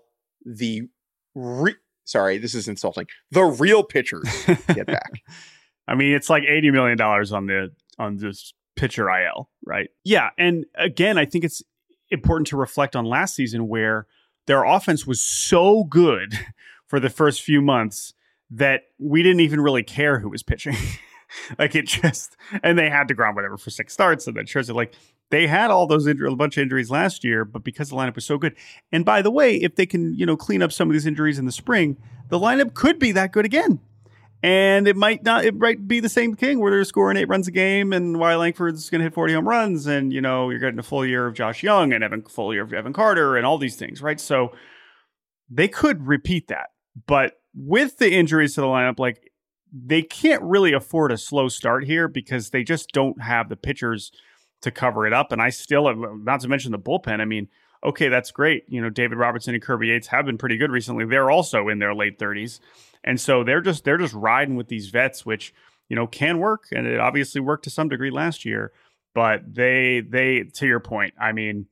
sorry, this is insulting, the real pitchers get back? I mean, it's like $80 million on this pitcher IL, right? Yeah. And again, I think it's important to reflect on last season where their offense was so good for the first few months that we didn't even really care who was pitching. Like it just, and they had deGrom whatever for 6 starts, and then Scherzer, like they had all those a bunch of injuries last year, but because the lineup was so good. And by the way, if they can, clean up some of these injuries in the spring, the lineup could be that good again. And it might be the same thing where they're scoring 8 runs a game and Wyatt Langford's going to hit 40 home runs, and you're getting a full year of Josh Young and full year of Evan Carter and all these things, right? So they could repeat that. But with the injuries to the lineup, like they can't really afford a slow start here because they just don't have the pitchers to cover it up. And I still, not to mention the bullpen. I mean, okay, that's great. David Robertson and Kirby Yates have been pretty good recently. They're also in their late 30s. And so they're just riding with these vets, which, can work. And it obviously worked to some degree last year. But they to your point, I mean,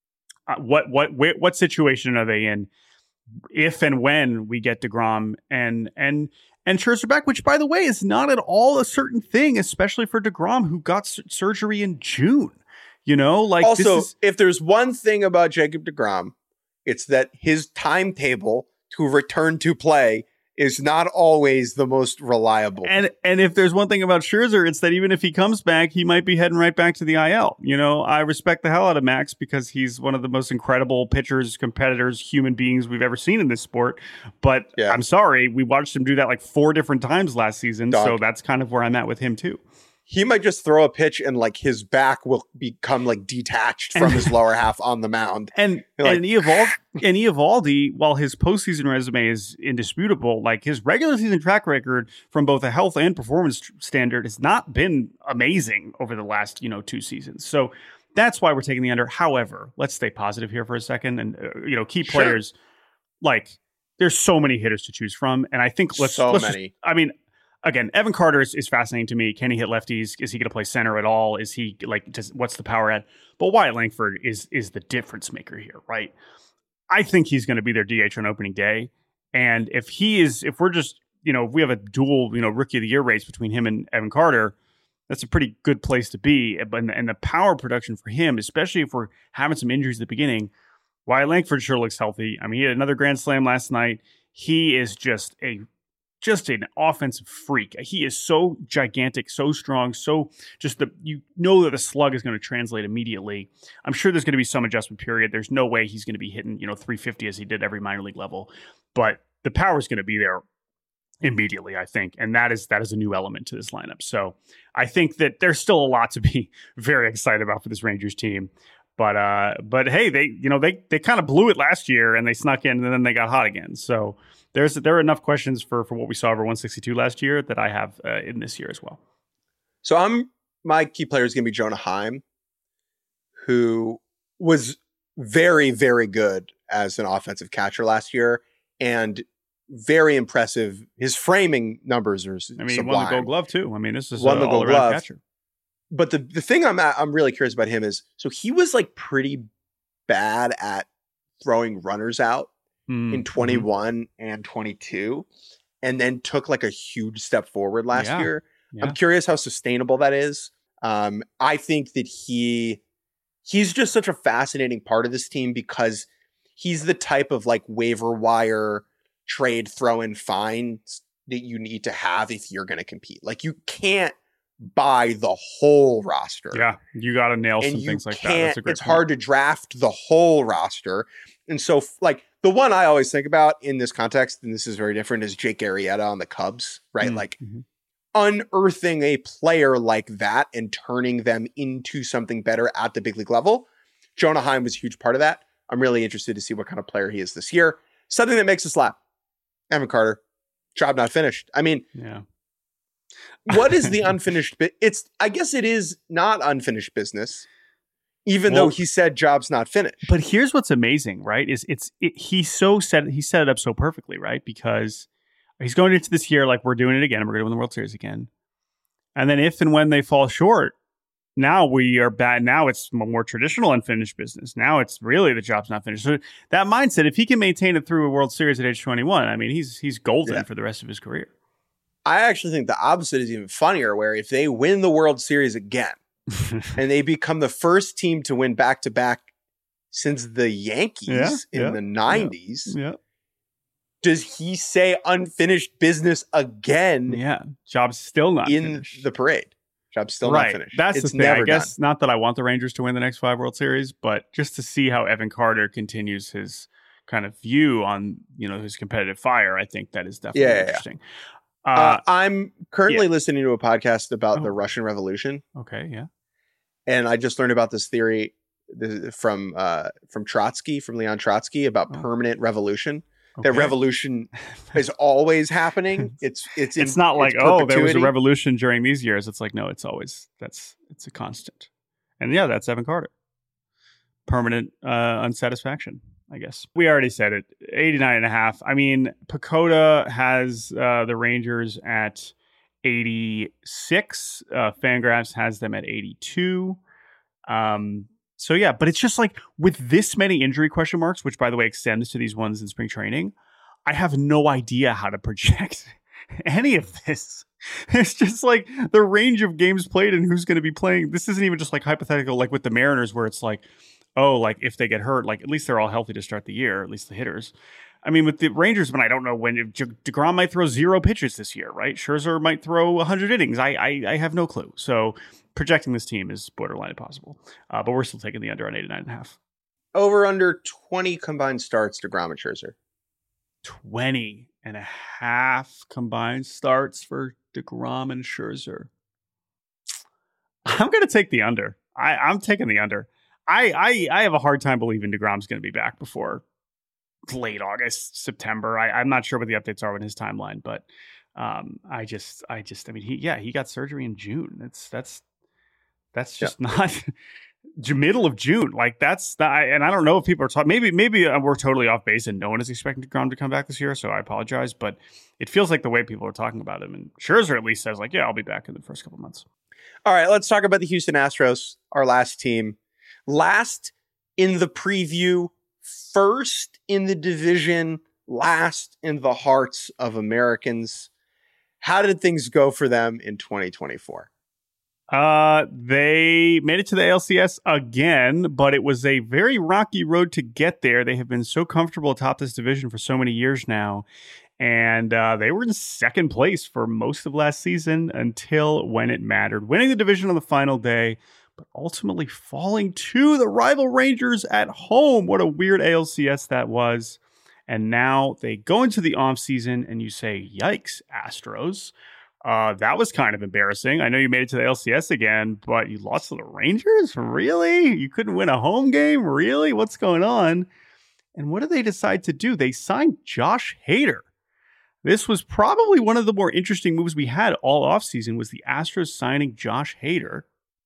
what situation are they in if and when we get deGrom and Scherzer back, which, by the way, is not at all a certain thing, especially for deGrom, who got surgery in June. Also, if there's one thing about Jacob deGrom, it's that his timetable to return to play is not always the most reliable. And if there's one thing about Scherzer, it's that even if he comes back, he might be heading right back to the IL. I respect the hell out of Max because he's one of the most incredible pitchers, competitors, human beings we've ever seen in this sport. But yeah. I'm sorry, we watched him do that like 4 different times last season. So that's kind of where I'm at with him too. He might just throw a pitch and like his back will become like detached from his lower half on the mound. And Eovaldi, while his postseason resume is indisputable, like his regular season track record from both a health and performance standard has not been amazing over the last, 2 seasons. So that's why we're taking the under. However, let's stay positive here for a second. And, key players, like there's so many hitters to choose from. And I think let's again, Evan Carter is fascinating to me. Can he hit lefties? Is he going to play center at all? Is he what's the power at? But Wyatt Langford is the difference maker here, right? I think he's going to be their DH on opening day. And if we're just, if we have a dual, rookie of the year race between him and Evan Carter, that's a pretty good place to be. And the power production for him, especially if we're having some injuries at the beginning, Wyatt Langford sure looks healthy. I mean, he had another grand slam last night. He is just a just an offensive freak. He is so gigantic, so strong, so just that the slug is going to translate immediately. I'm sure there's going to be some adjustment period. There's no way he's going to be hitting 350 as he did every minor league level, but the power is going to be there immediately, I think, and that is a new element to this lineup. So I think that there's still a lot to be very excited about for this Rangers team. But hey, they kind of blew it last year and they snuck in and then they got hot again. So there are enough questions for what we saw over 162 last year that I have in this year as well. So my key player is going to be Jonah Heim, who was very, very good as an offensive catcher last year and very impressive. His framing numbers are sublime. He won the Gold Glove too. This is won the Gold Glove catcher. But the thing I'm really curious about him is, so he was like pretty bad at throwing runners out in 21 and 22, and then took like a huge step forward last year. Yeah. I'm curious how sustainable that is. I think that he's just such a fascinating part of this team because he's the type of like waiver wire trade throw-in finds that you need to have if you're going to compete. Like you can't buy the whole roster. Yeah, you got to nail some things like that. That's a great It's hard to draft the whole roster. And so like the one I always think about in this context, and this is very different, is Jake Arrieta on the Cubs, right? Like unearthing a player like that and turning them into something better at the big league level. Jonah Heim was a huge part of that. I'm really interested to see what kind of player he is this year. Something that makes us laugh. Evan Carter, job not finished. Yeah. What is the unfinished bit? I guess it is not unfinished business, even though he said job's not finished. But here's what's amazing, right? He set it up so perfectly, right? Because he's going into this year like we're doing it again. We're going to win the World Series again. And then if and when they fall short, now we are bad. Now it's more traditional unfinished business. Now it's really the job's not finished. So that mindset, if he can maintain it through a World Series at age 21, he's golden for the rest of his career. I actually think the opposite is even funnier, where if they win the World Series again and they become the first team to win back-to-back since the Yankees in the 90s, does he say unfinished business again? Yeah, job's still not finished. In the parade. Job's still not finished. That's the thing. I guess not that I want the Rangers to win the next 5 World Series, but just to see how Evan Carter continues his kind of view on his competitive fire, I think that is definitely interesting. I'm currently listening to a podcast about the Russian Revolution. Okay, yeah. And I just learned about this theory from Trotsky, from Leon Trotsky, about permanent revolution. Okay. That revolution is always happening. It's not like, there was a revolution during these years. It's like, no, it's always it's a constant. And yeah, that's Evan Carter. Permanent unsatisfaction, I guess. We already said it. 89.5. Pacoda has the Rangers at 86. Fangraphs has them at 82. So yeah, but it's just like with this many injury question marks, which by the way extends to these ones in spring training, I have no idea how to project any of this. It's just like the range of games played and who's going to be playing. This isn't even just like hypothetical, like with the Mariners where it's like, oh, like if they get hurt, like at least they're all healthy to start the year, at least the hitters. With the Rangers, I don't know when DeGrom might throw 0 pitches this year, right? Scherzer might throw 100 innings. I have no clue. So projecting this team is borderline impossible. But we're still taking the under on 89.5. Over under 20 combined starts DeGrom and Scherzer. 20.5 combined starts for DeGrom and Scherzer. I'm going to take the under. I'm taking the under. I have a hard time believing DeGrom's going to be back before late August, September. I'm not sure what the updates are on his timeline, but he got surgery in June. That's just not middle of June. Like that's that. And I don't know if people are talking, maybe we're totally off base and no one is expecting DeGrom to come back this year. So I apologize, but it feels like the way people are talking about him, and Scherzer at least says like, yeah, I'll be back in the first couple months. All right, let's talk about the Houston Astros, our last team. Last in the preview, first in the division, last in the hearts of Americans. How did things go for them in 2024? They made it to the ALCS again, but it was a very rocky road to get there. They have been so comfortable atop this division for so many years now. And they were in second place for most of last season until when it mattered, winning the division on the final day, but ultimately falling to the rival Rangers at home. What a weird ALCS that was. And now they go into the offseason and you say, yikes, Astros. That was kind of embarrassing. I know you made it to the LCS again, but you lost to the Rangers? Really? You couldn't win a home game? Really? What's going on? And what did they decide to do? They signed Josh Hader. This was probably one of the more interesting moves we had all offseason was the Astros signing Josh Hader,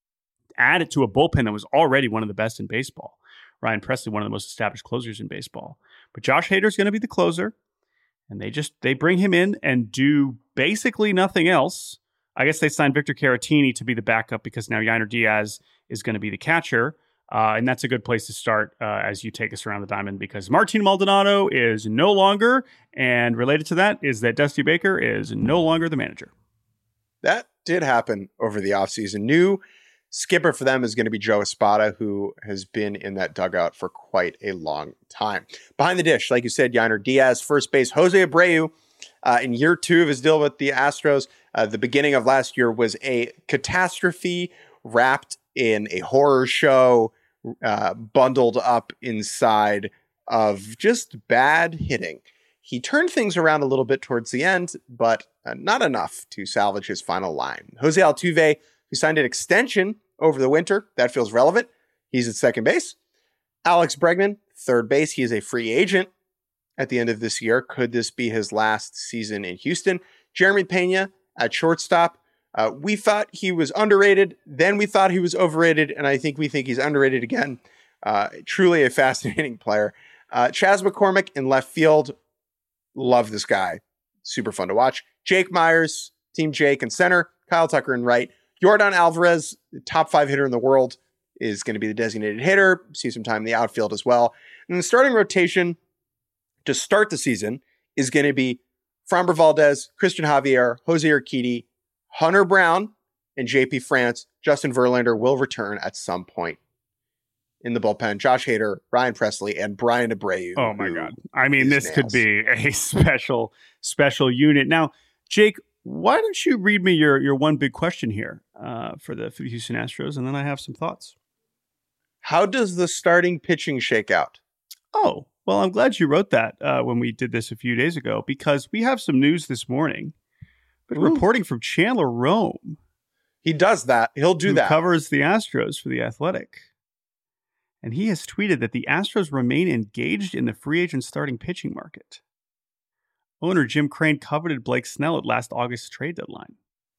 added to a bullpen that was already one of the best in baseball. Ryan Pressly, one of the most established closers in baseball. But Josh Hader is going to be the closer. And they bring him in and do basically nothing else. I guess they signed Victor Caratini to be the backup because now Yainer Diaz is going to be the catcher. And that's a good place to start as you take us around the diamond because Martin Maldonado is no longer, and related to that is that Dusty Baker is no longer the manager. That did happen over the offseason. New skipper for them is going to be Joe Espada, who has been in that dugout for quite a long time. Behind the dish, like you said, Yainer Diaz, first base, Jose Abreu, in year 2 of his deal with the Astros. The beginning of last year was a catastrophe wrapped in a horror show, bundled up inside of just bad hitting. He turned things around a little bit towards the end, but not enough to salvage his final line. Jose Altuve, who signed an extension over the winter. That feels relevant. He's at second base. Alex Bregman, third base. He is a free agent at the end of this year. Could this be his last season in Houston? Jeremy Pena at shortstop. We thought he was underrated. Then we thought he was overrated. And I think we think he's underrated again. Truly a fascinating player. Chas McCormick in left field. Love this guy. Super fun to watch. Jake Myers, Team Jake in center. Kyle Tucker in right. Yordan Alvarez, the top 5 hitter in the world, is going to be the designated hitter. See some time in the outfield as well. And the starting rotation to start the season is going to be Framber Valdez, Christian Javier, Jose Urquidy, Hunter Brown, and JP France. Justin Verlander will return at some point in the bullpen. Josh Hader, Ryan Pressly, and Brian Abreu. Oh my God. I mean, this could be a special unit. Now, Jake, why don't you read me your one big question here for the Houston Astros, and then I have some thoughts. How does the starting pitching shake out? Oh, well, I'm glad you wrote that when we did this a few days ago, because we have some news this morning. But reporting from Chandler Rome. He does that. He'll do that. Covers the Astros for The Athletic. And he has tweeted that the Astros remain engaged in the free agent starting pitching market. Owner Jim Crane coveted Blake Snell at last August's trade deadline.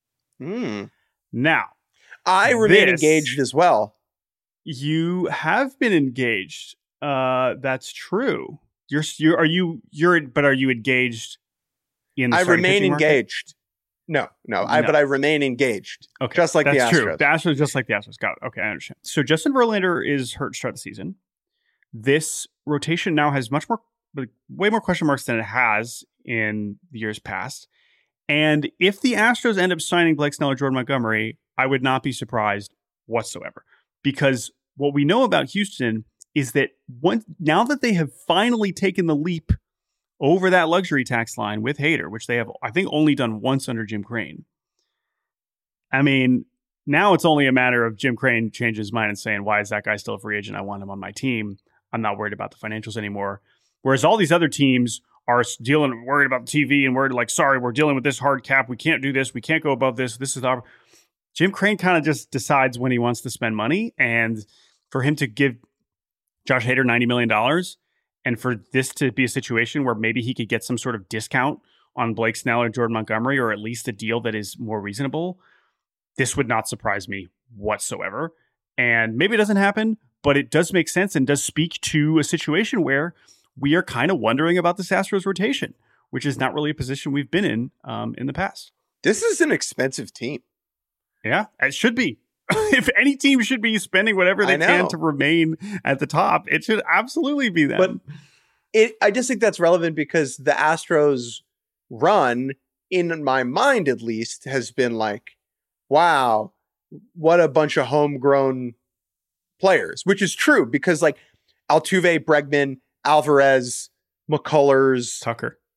Now, I remain engaged as well. You have been engaged. That's true. Are you engaged in the I starting remain pitching market? engaged. No. But I remain engaged. Okay, just like the Astros. True. The Astros, just like the Astros. Got it. Okay, I understand. So Justin Verlander is hurt to start the season. This rotation now has way more question marks than it has in the years past. And if the Astros end up signing Blake Snell or Jordan Montgomery, I would not be surprised whatsoever. Because what we know about Houston is that now that they have finally taken the leap over that luxury tax line with Hader, which they have, I think, only done once under Jim Crane. I mean, now it's only a matter of Jim Crane changing his mind and saying, why is that guy still a free agent? I want him on my team. I'm not worried about the financials anymore. Whereas all these other teams are worried about the TV and worried like, sorry, we're dealing with this hard cap. We can't do this. We can't go above this. This is our... Jim Crane kind of just decides when he wants to spend money. And for him to give Josh Hader $90 million and for this to be a situation where maybe he could get some sort of discount on Blake Snell or Jordan Montgomery, or at least a deal that is more reasonable, this would not surprise me whatsoever. And maybe it doesn't happen, but it does make sense and does speak to a situation where we are kind of wondering about this Astros rotation, which is not really a position we've been in the past. This is an expensive team. Yeah, it should be. If any team should be spending whatever they can to remain at the top, it should absolutely be them. But I just think that's relevant because the Astros run, in my mind at least, has been like, wow, what a bunch of homegrown players, which is true because like Altuve, Bregman, Alvarez, McCullers,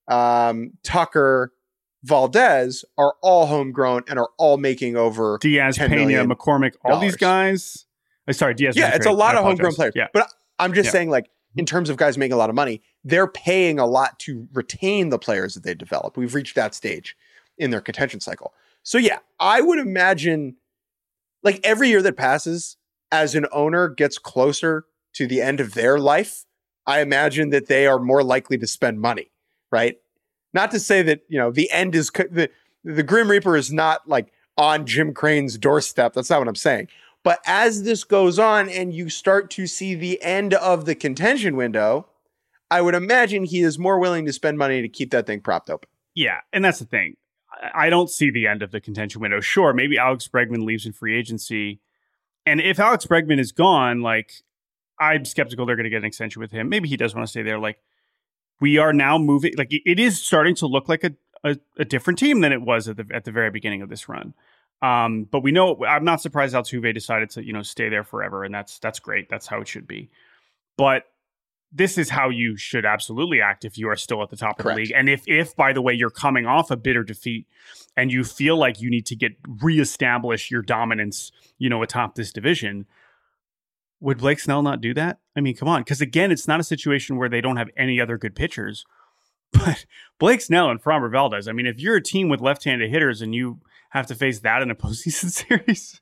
Tucker, Valdez are all homegrown and are all making over Diaz, $10 Pena, million. McCormick, all these guys. Sorry, Diaz. Yeah, it's a lot of homegrown players. Yeah. But I'm just saying, like, in terms of guys making a lot of money, they're paying a lot to retain the players that they develop. We've reached that stage in their contention cycle. So yeah, I would imagine, like, every year that passes, as an owner gets closer to the end of their life, I imagine that they are more likely to spend money, right? Not to say that, the end is, the Grim Reaper is not like on Jim Crane's doorstep. That's not what I'm saying. But as this goes on and you start to see the end of the contention window, I would imagine he is more willing to spend money to keep that thing propped open. Yeah, and that's the thing. I don't see the end of the contention window. Sure, maybe Alex Bregman leaves in free agency. And if Alex Bregman is gone, like, I'm skeptical they're going to get an extension with him. Maybe he does want to stay there. Like, we are now moving. Like, it is starting to look like a different team than it was at the very beginning of this run. But we know, I'm not surprised Altuve decided to, stay there forever. And that's great. That's how it should be. But this is how you should absolutely act if you are still at the top of the league. And if, by the way, you're coming off a bitter defeat and you feel like you need to reestablish your dominance, atop this division, would Blake Snell not do that? I mean, come on. Because again, it's not a situation where they don't have any other good pitchers. But Blake Snell and Framber Valdez, I mean, if you're a team with left-handed hitters and you have to face that in a postseason series,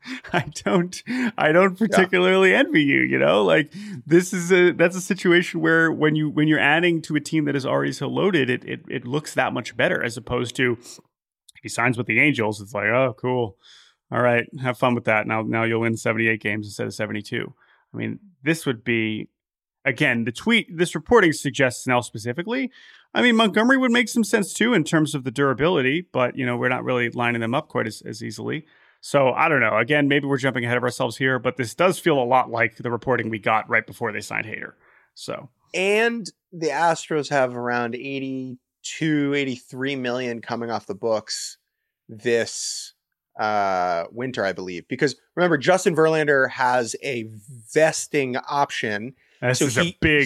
I don't particularly envy you. Like, that's a situation where when you're adding to a team that is already so loaded, it looks that much better, as opposed to if he signs with the Angels, it's like, oh, cool, all right, have fun with that. Now you'll win 78 games instead of 72. I mean, this would be, again, this reporting suggests Snell specifically. I mean, Montgomery would make some sense too in terms of the durability, but, we're not really lining them up quite as easily. So I don't know. Again, maybe we're jumping ahead of ourselves here, but this does feel a lot like the reporting we got right before they signed Hader. So, and the Astros have around 82, 83 million coming off the books this winter, I believe, because remember, Justin Verlander has a vesting option. This is a big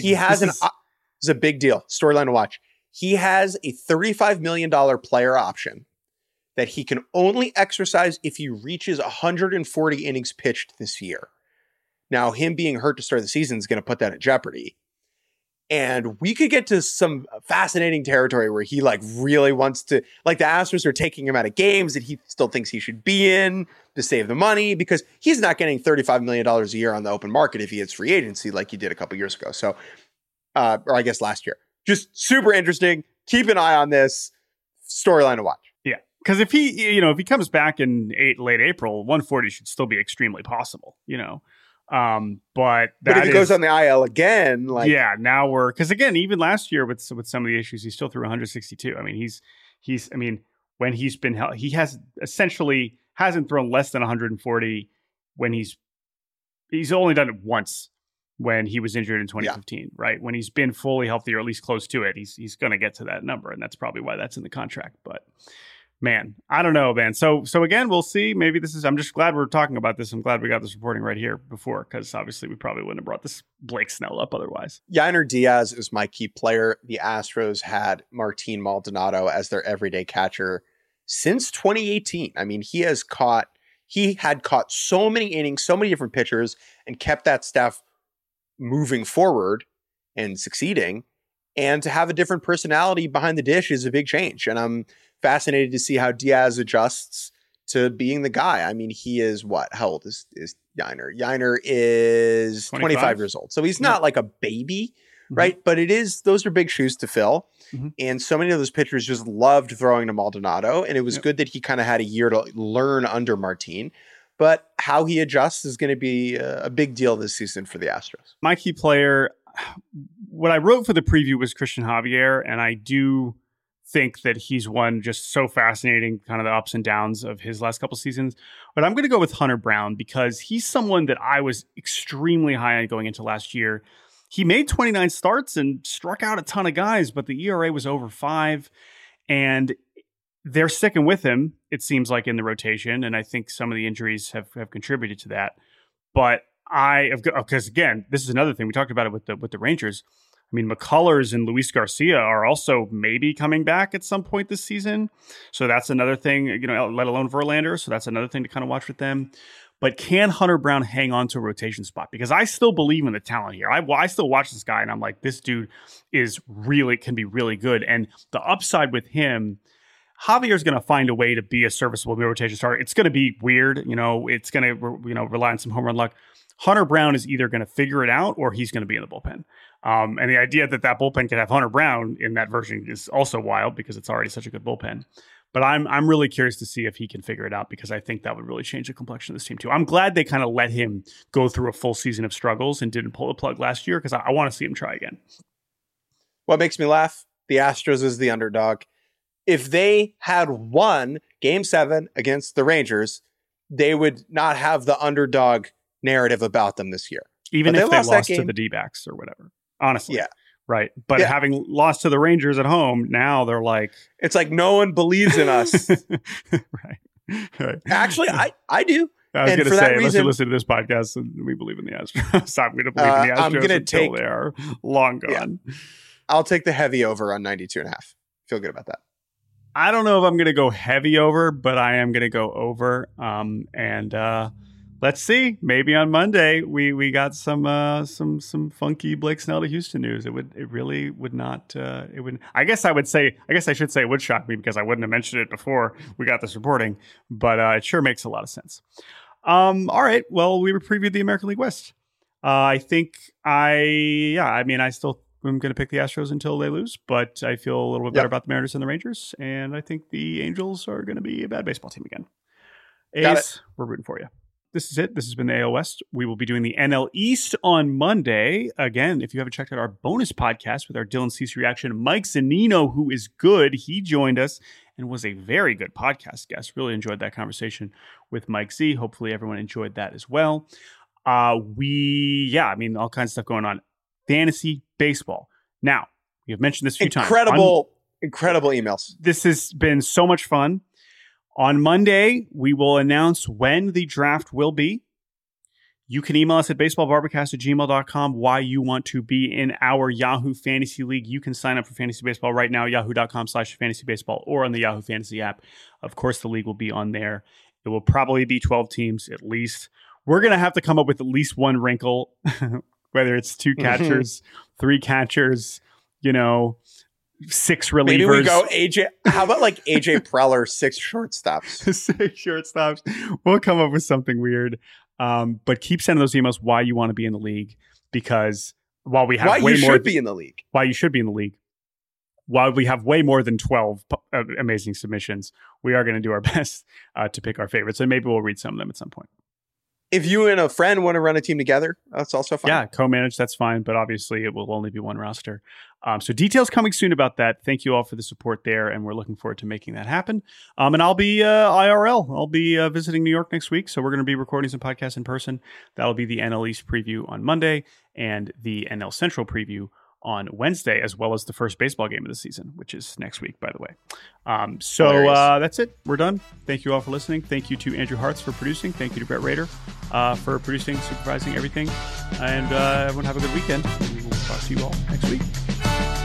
deal. Storyline to watch. He has a $35 million player option that he can only exercise if he reaches 140 innings pitched this year. Now, him being hurt to start the season is going to put that in jeopardy. And we could get to some fascinating territory where he really wants to, the Astros are taking him out of games that he still thinks he should be in to save the money, because he's not getting $35 million a year on the open market if he hits free agency like he did a couple years ago. So, or I guess last year. Just super interesting. Keep an eye on this storyline to watch. Yeah. Because if he comes back in late April, 140 should still be extremely possible, But if he goes on the IL again, now because again, even last year with some of the issues, he still threw 162. I mean, when he's been held, he has essentially hasn't thrown less than 140 when he's only done it once when he was injured in 2015, right? When he's been fully healthy, or at least close to it, he's going to get to that number, and that's probably why that's in the contract. But man, I don't know, man. So again, we'll see. Maybe I'm just glad we're talking about this. I'm glad we got this reporting right here before, because obviously we probably wouldn't have brought this Blake Snell up otherwise. Yainer Diaz is my key player. The Astros had Martin Maldonado as their everyday catcher since 2018. I mean, he had caught so many innings, so many different pitchers, and kept that staff moving forward and succeeding. And to have a different personality behind the dish is a big change. And I'm fascinated to see how Diaz adjusts to being the guy. I mean, he is what? How old is Yainer? Yainer is 25 years old. So he's not like a baby, right? But those are big shoes to fill. Mm-hmm. And so many of those pitchers just loved throwing to Maldonado. And it was good that he kind of had a year to learn under Martin. But how he adjusts is going to be a big deal this season for the Astros. My key player, what I wrote for the preview was Christian Javier, and I do think that he's one just so fascinating, kind of the ups and downs of his last couple seasons. But I'm going to go with Hunter Brown, because he's someone that I was extremely high on going into last year. He made 29 starts and struck out a ton of guys, but the ERA was over 5, and they're sticking with him, it seems like, in the rotation. And I think some of the injuries have contributed to that. But because again, this is another thing we talked about it with the Rangers. I mean, McCullers and Luis Garcia are also maybe coming back at some point this season. So that's another thing, let alone Verlander. So that's another thing to kind of watch with them. But can Hunter Brown hang on to a rotation spot? Because I still believe in the talent here. I still watch this guy and I'm like, this dude can be really good. And the upside with him, Javier's going to find a way to be a serviceable rotation starter. It's going to be weird. It's going to, rely on some home run luck. Hunter Brown is either going to figure it out or he's going to be in the bullpen. And the idea that bullpen could have Hunter Brown in that version is also wild because it's already such a good bullpen. But I'm really curious to see if he can figure it out because I think that would really change the complexion of this team too. I'm glad they kind of let him go through a full season of struggles and didn't pull the plug last year because I want to see him try again. What makes me laugh? The Astros is the underdog. If they had won Game 7 against the Rangers, they would not have the underdog narrative about them this year. Even if they lost to the D-backs or whatever. Honestly. Yeah. Right. But having lost to the Rangers at home, now they're like... It's like no one believes in us. Right. Actually, I do. I was going to say, unless you listen to this podcast, and we believe in the Astros. I'm going to believe in the Astros until they are long gone. Yeah. I'll take the heavy over on 92.5. Feel good about that. I don't know if I'm going to go heavy over, but I am going to go over. Let's see. Maybe on Monday we got some funky Blake Snell to Houston news. It really would not. It would. I guess I should say it would shock me because I wouldn't have mentioned it before we got this reporting. But it sure makes a lot of sense. All right. Well, we previewed the American League West. I still am going to pick the Astros until they lose, but I feel a little bit better about the Mariners and the Rangers, and I think the Angels are going to be a bad baseball team again. Ace, we're rooting for you. This is it. This has been the AL West. We will be doing the NL East on Monday. Again, if you haven't checked out our bonus podcast with our Dylan Cease reaction, Mike Zunino, who is good, he joined us and was a very good podcast guest. Really enjoyed that conversation with Mike Z. Hopefully everyone enjoyed that as well. All kinds of stuff going on. Fantasy baseball. Now, we have mentioned this a few times. Incredible emails. This has been so much fun. On Monday, we will announce when the draft will be. You can email us at baseballbarbacast@gmail.com why you want to be in our Yahoo Fantasy League. You can sign up for Fantasy Baseball right now, yahoo.com/fantasybaseball, or on the Yahoo Fantasy app. Of course, the league will be on there. It will probably be 12 teams at least. We're going to have to come up with at least one wrinkle, whether it's 2 catchers, 3 catchers, 6 relievers. Maybe we go AJ. How about like AJ Preller, 6 shortstops? 6 shortstops. We'll come up with something weird. But keep sending those emails why you want to be in the league, because while we have why you should be in the league, while we have way more than 12 amazing submissions, we are going to do our best to pick our favorites, and maybe we'll read some of them at some point. If you and a friend want to run a team together, that's also fine. Yeah, co-manage, that's fine. But obviously, it will only be one roster. So details coming soon about that. Thank you all for the support there, and we're looking forward to making that happen. And I'll be IRL. I'll be visiting New York next week, so we're going to be recording some podcasts in person. That'll be the NL East preview on Monday and the NL Central preview on Wednesday, as well as the first baseball game of the season, which is next week, by the way. That's it. We're done. Thank you all for listening. Thank you to Andrew Hartz for producing. Thank you to Brett Rader for producing, supervising everything. And everyone have a good weekend. We will talk to you all next week.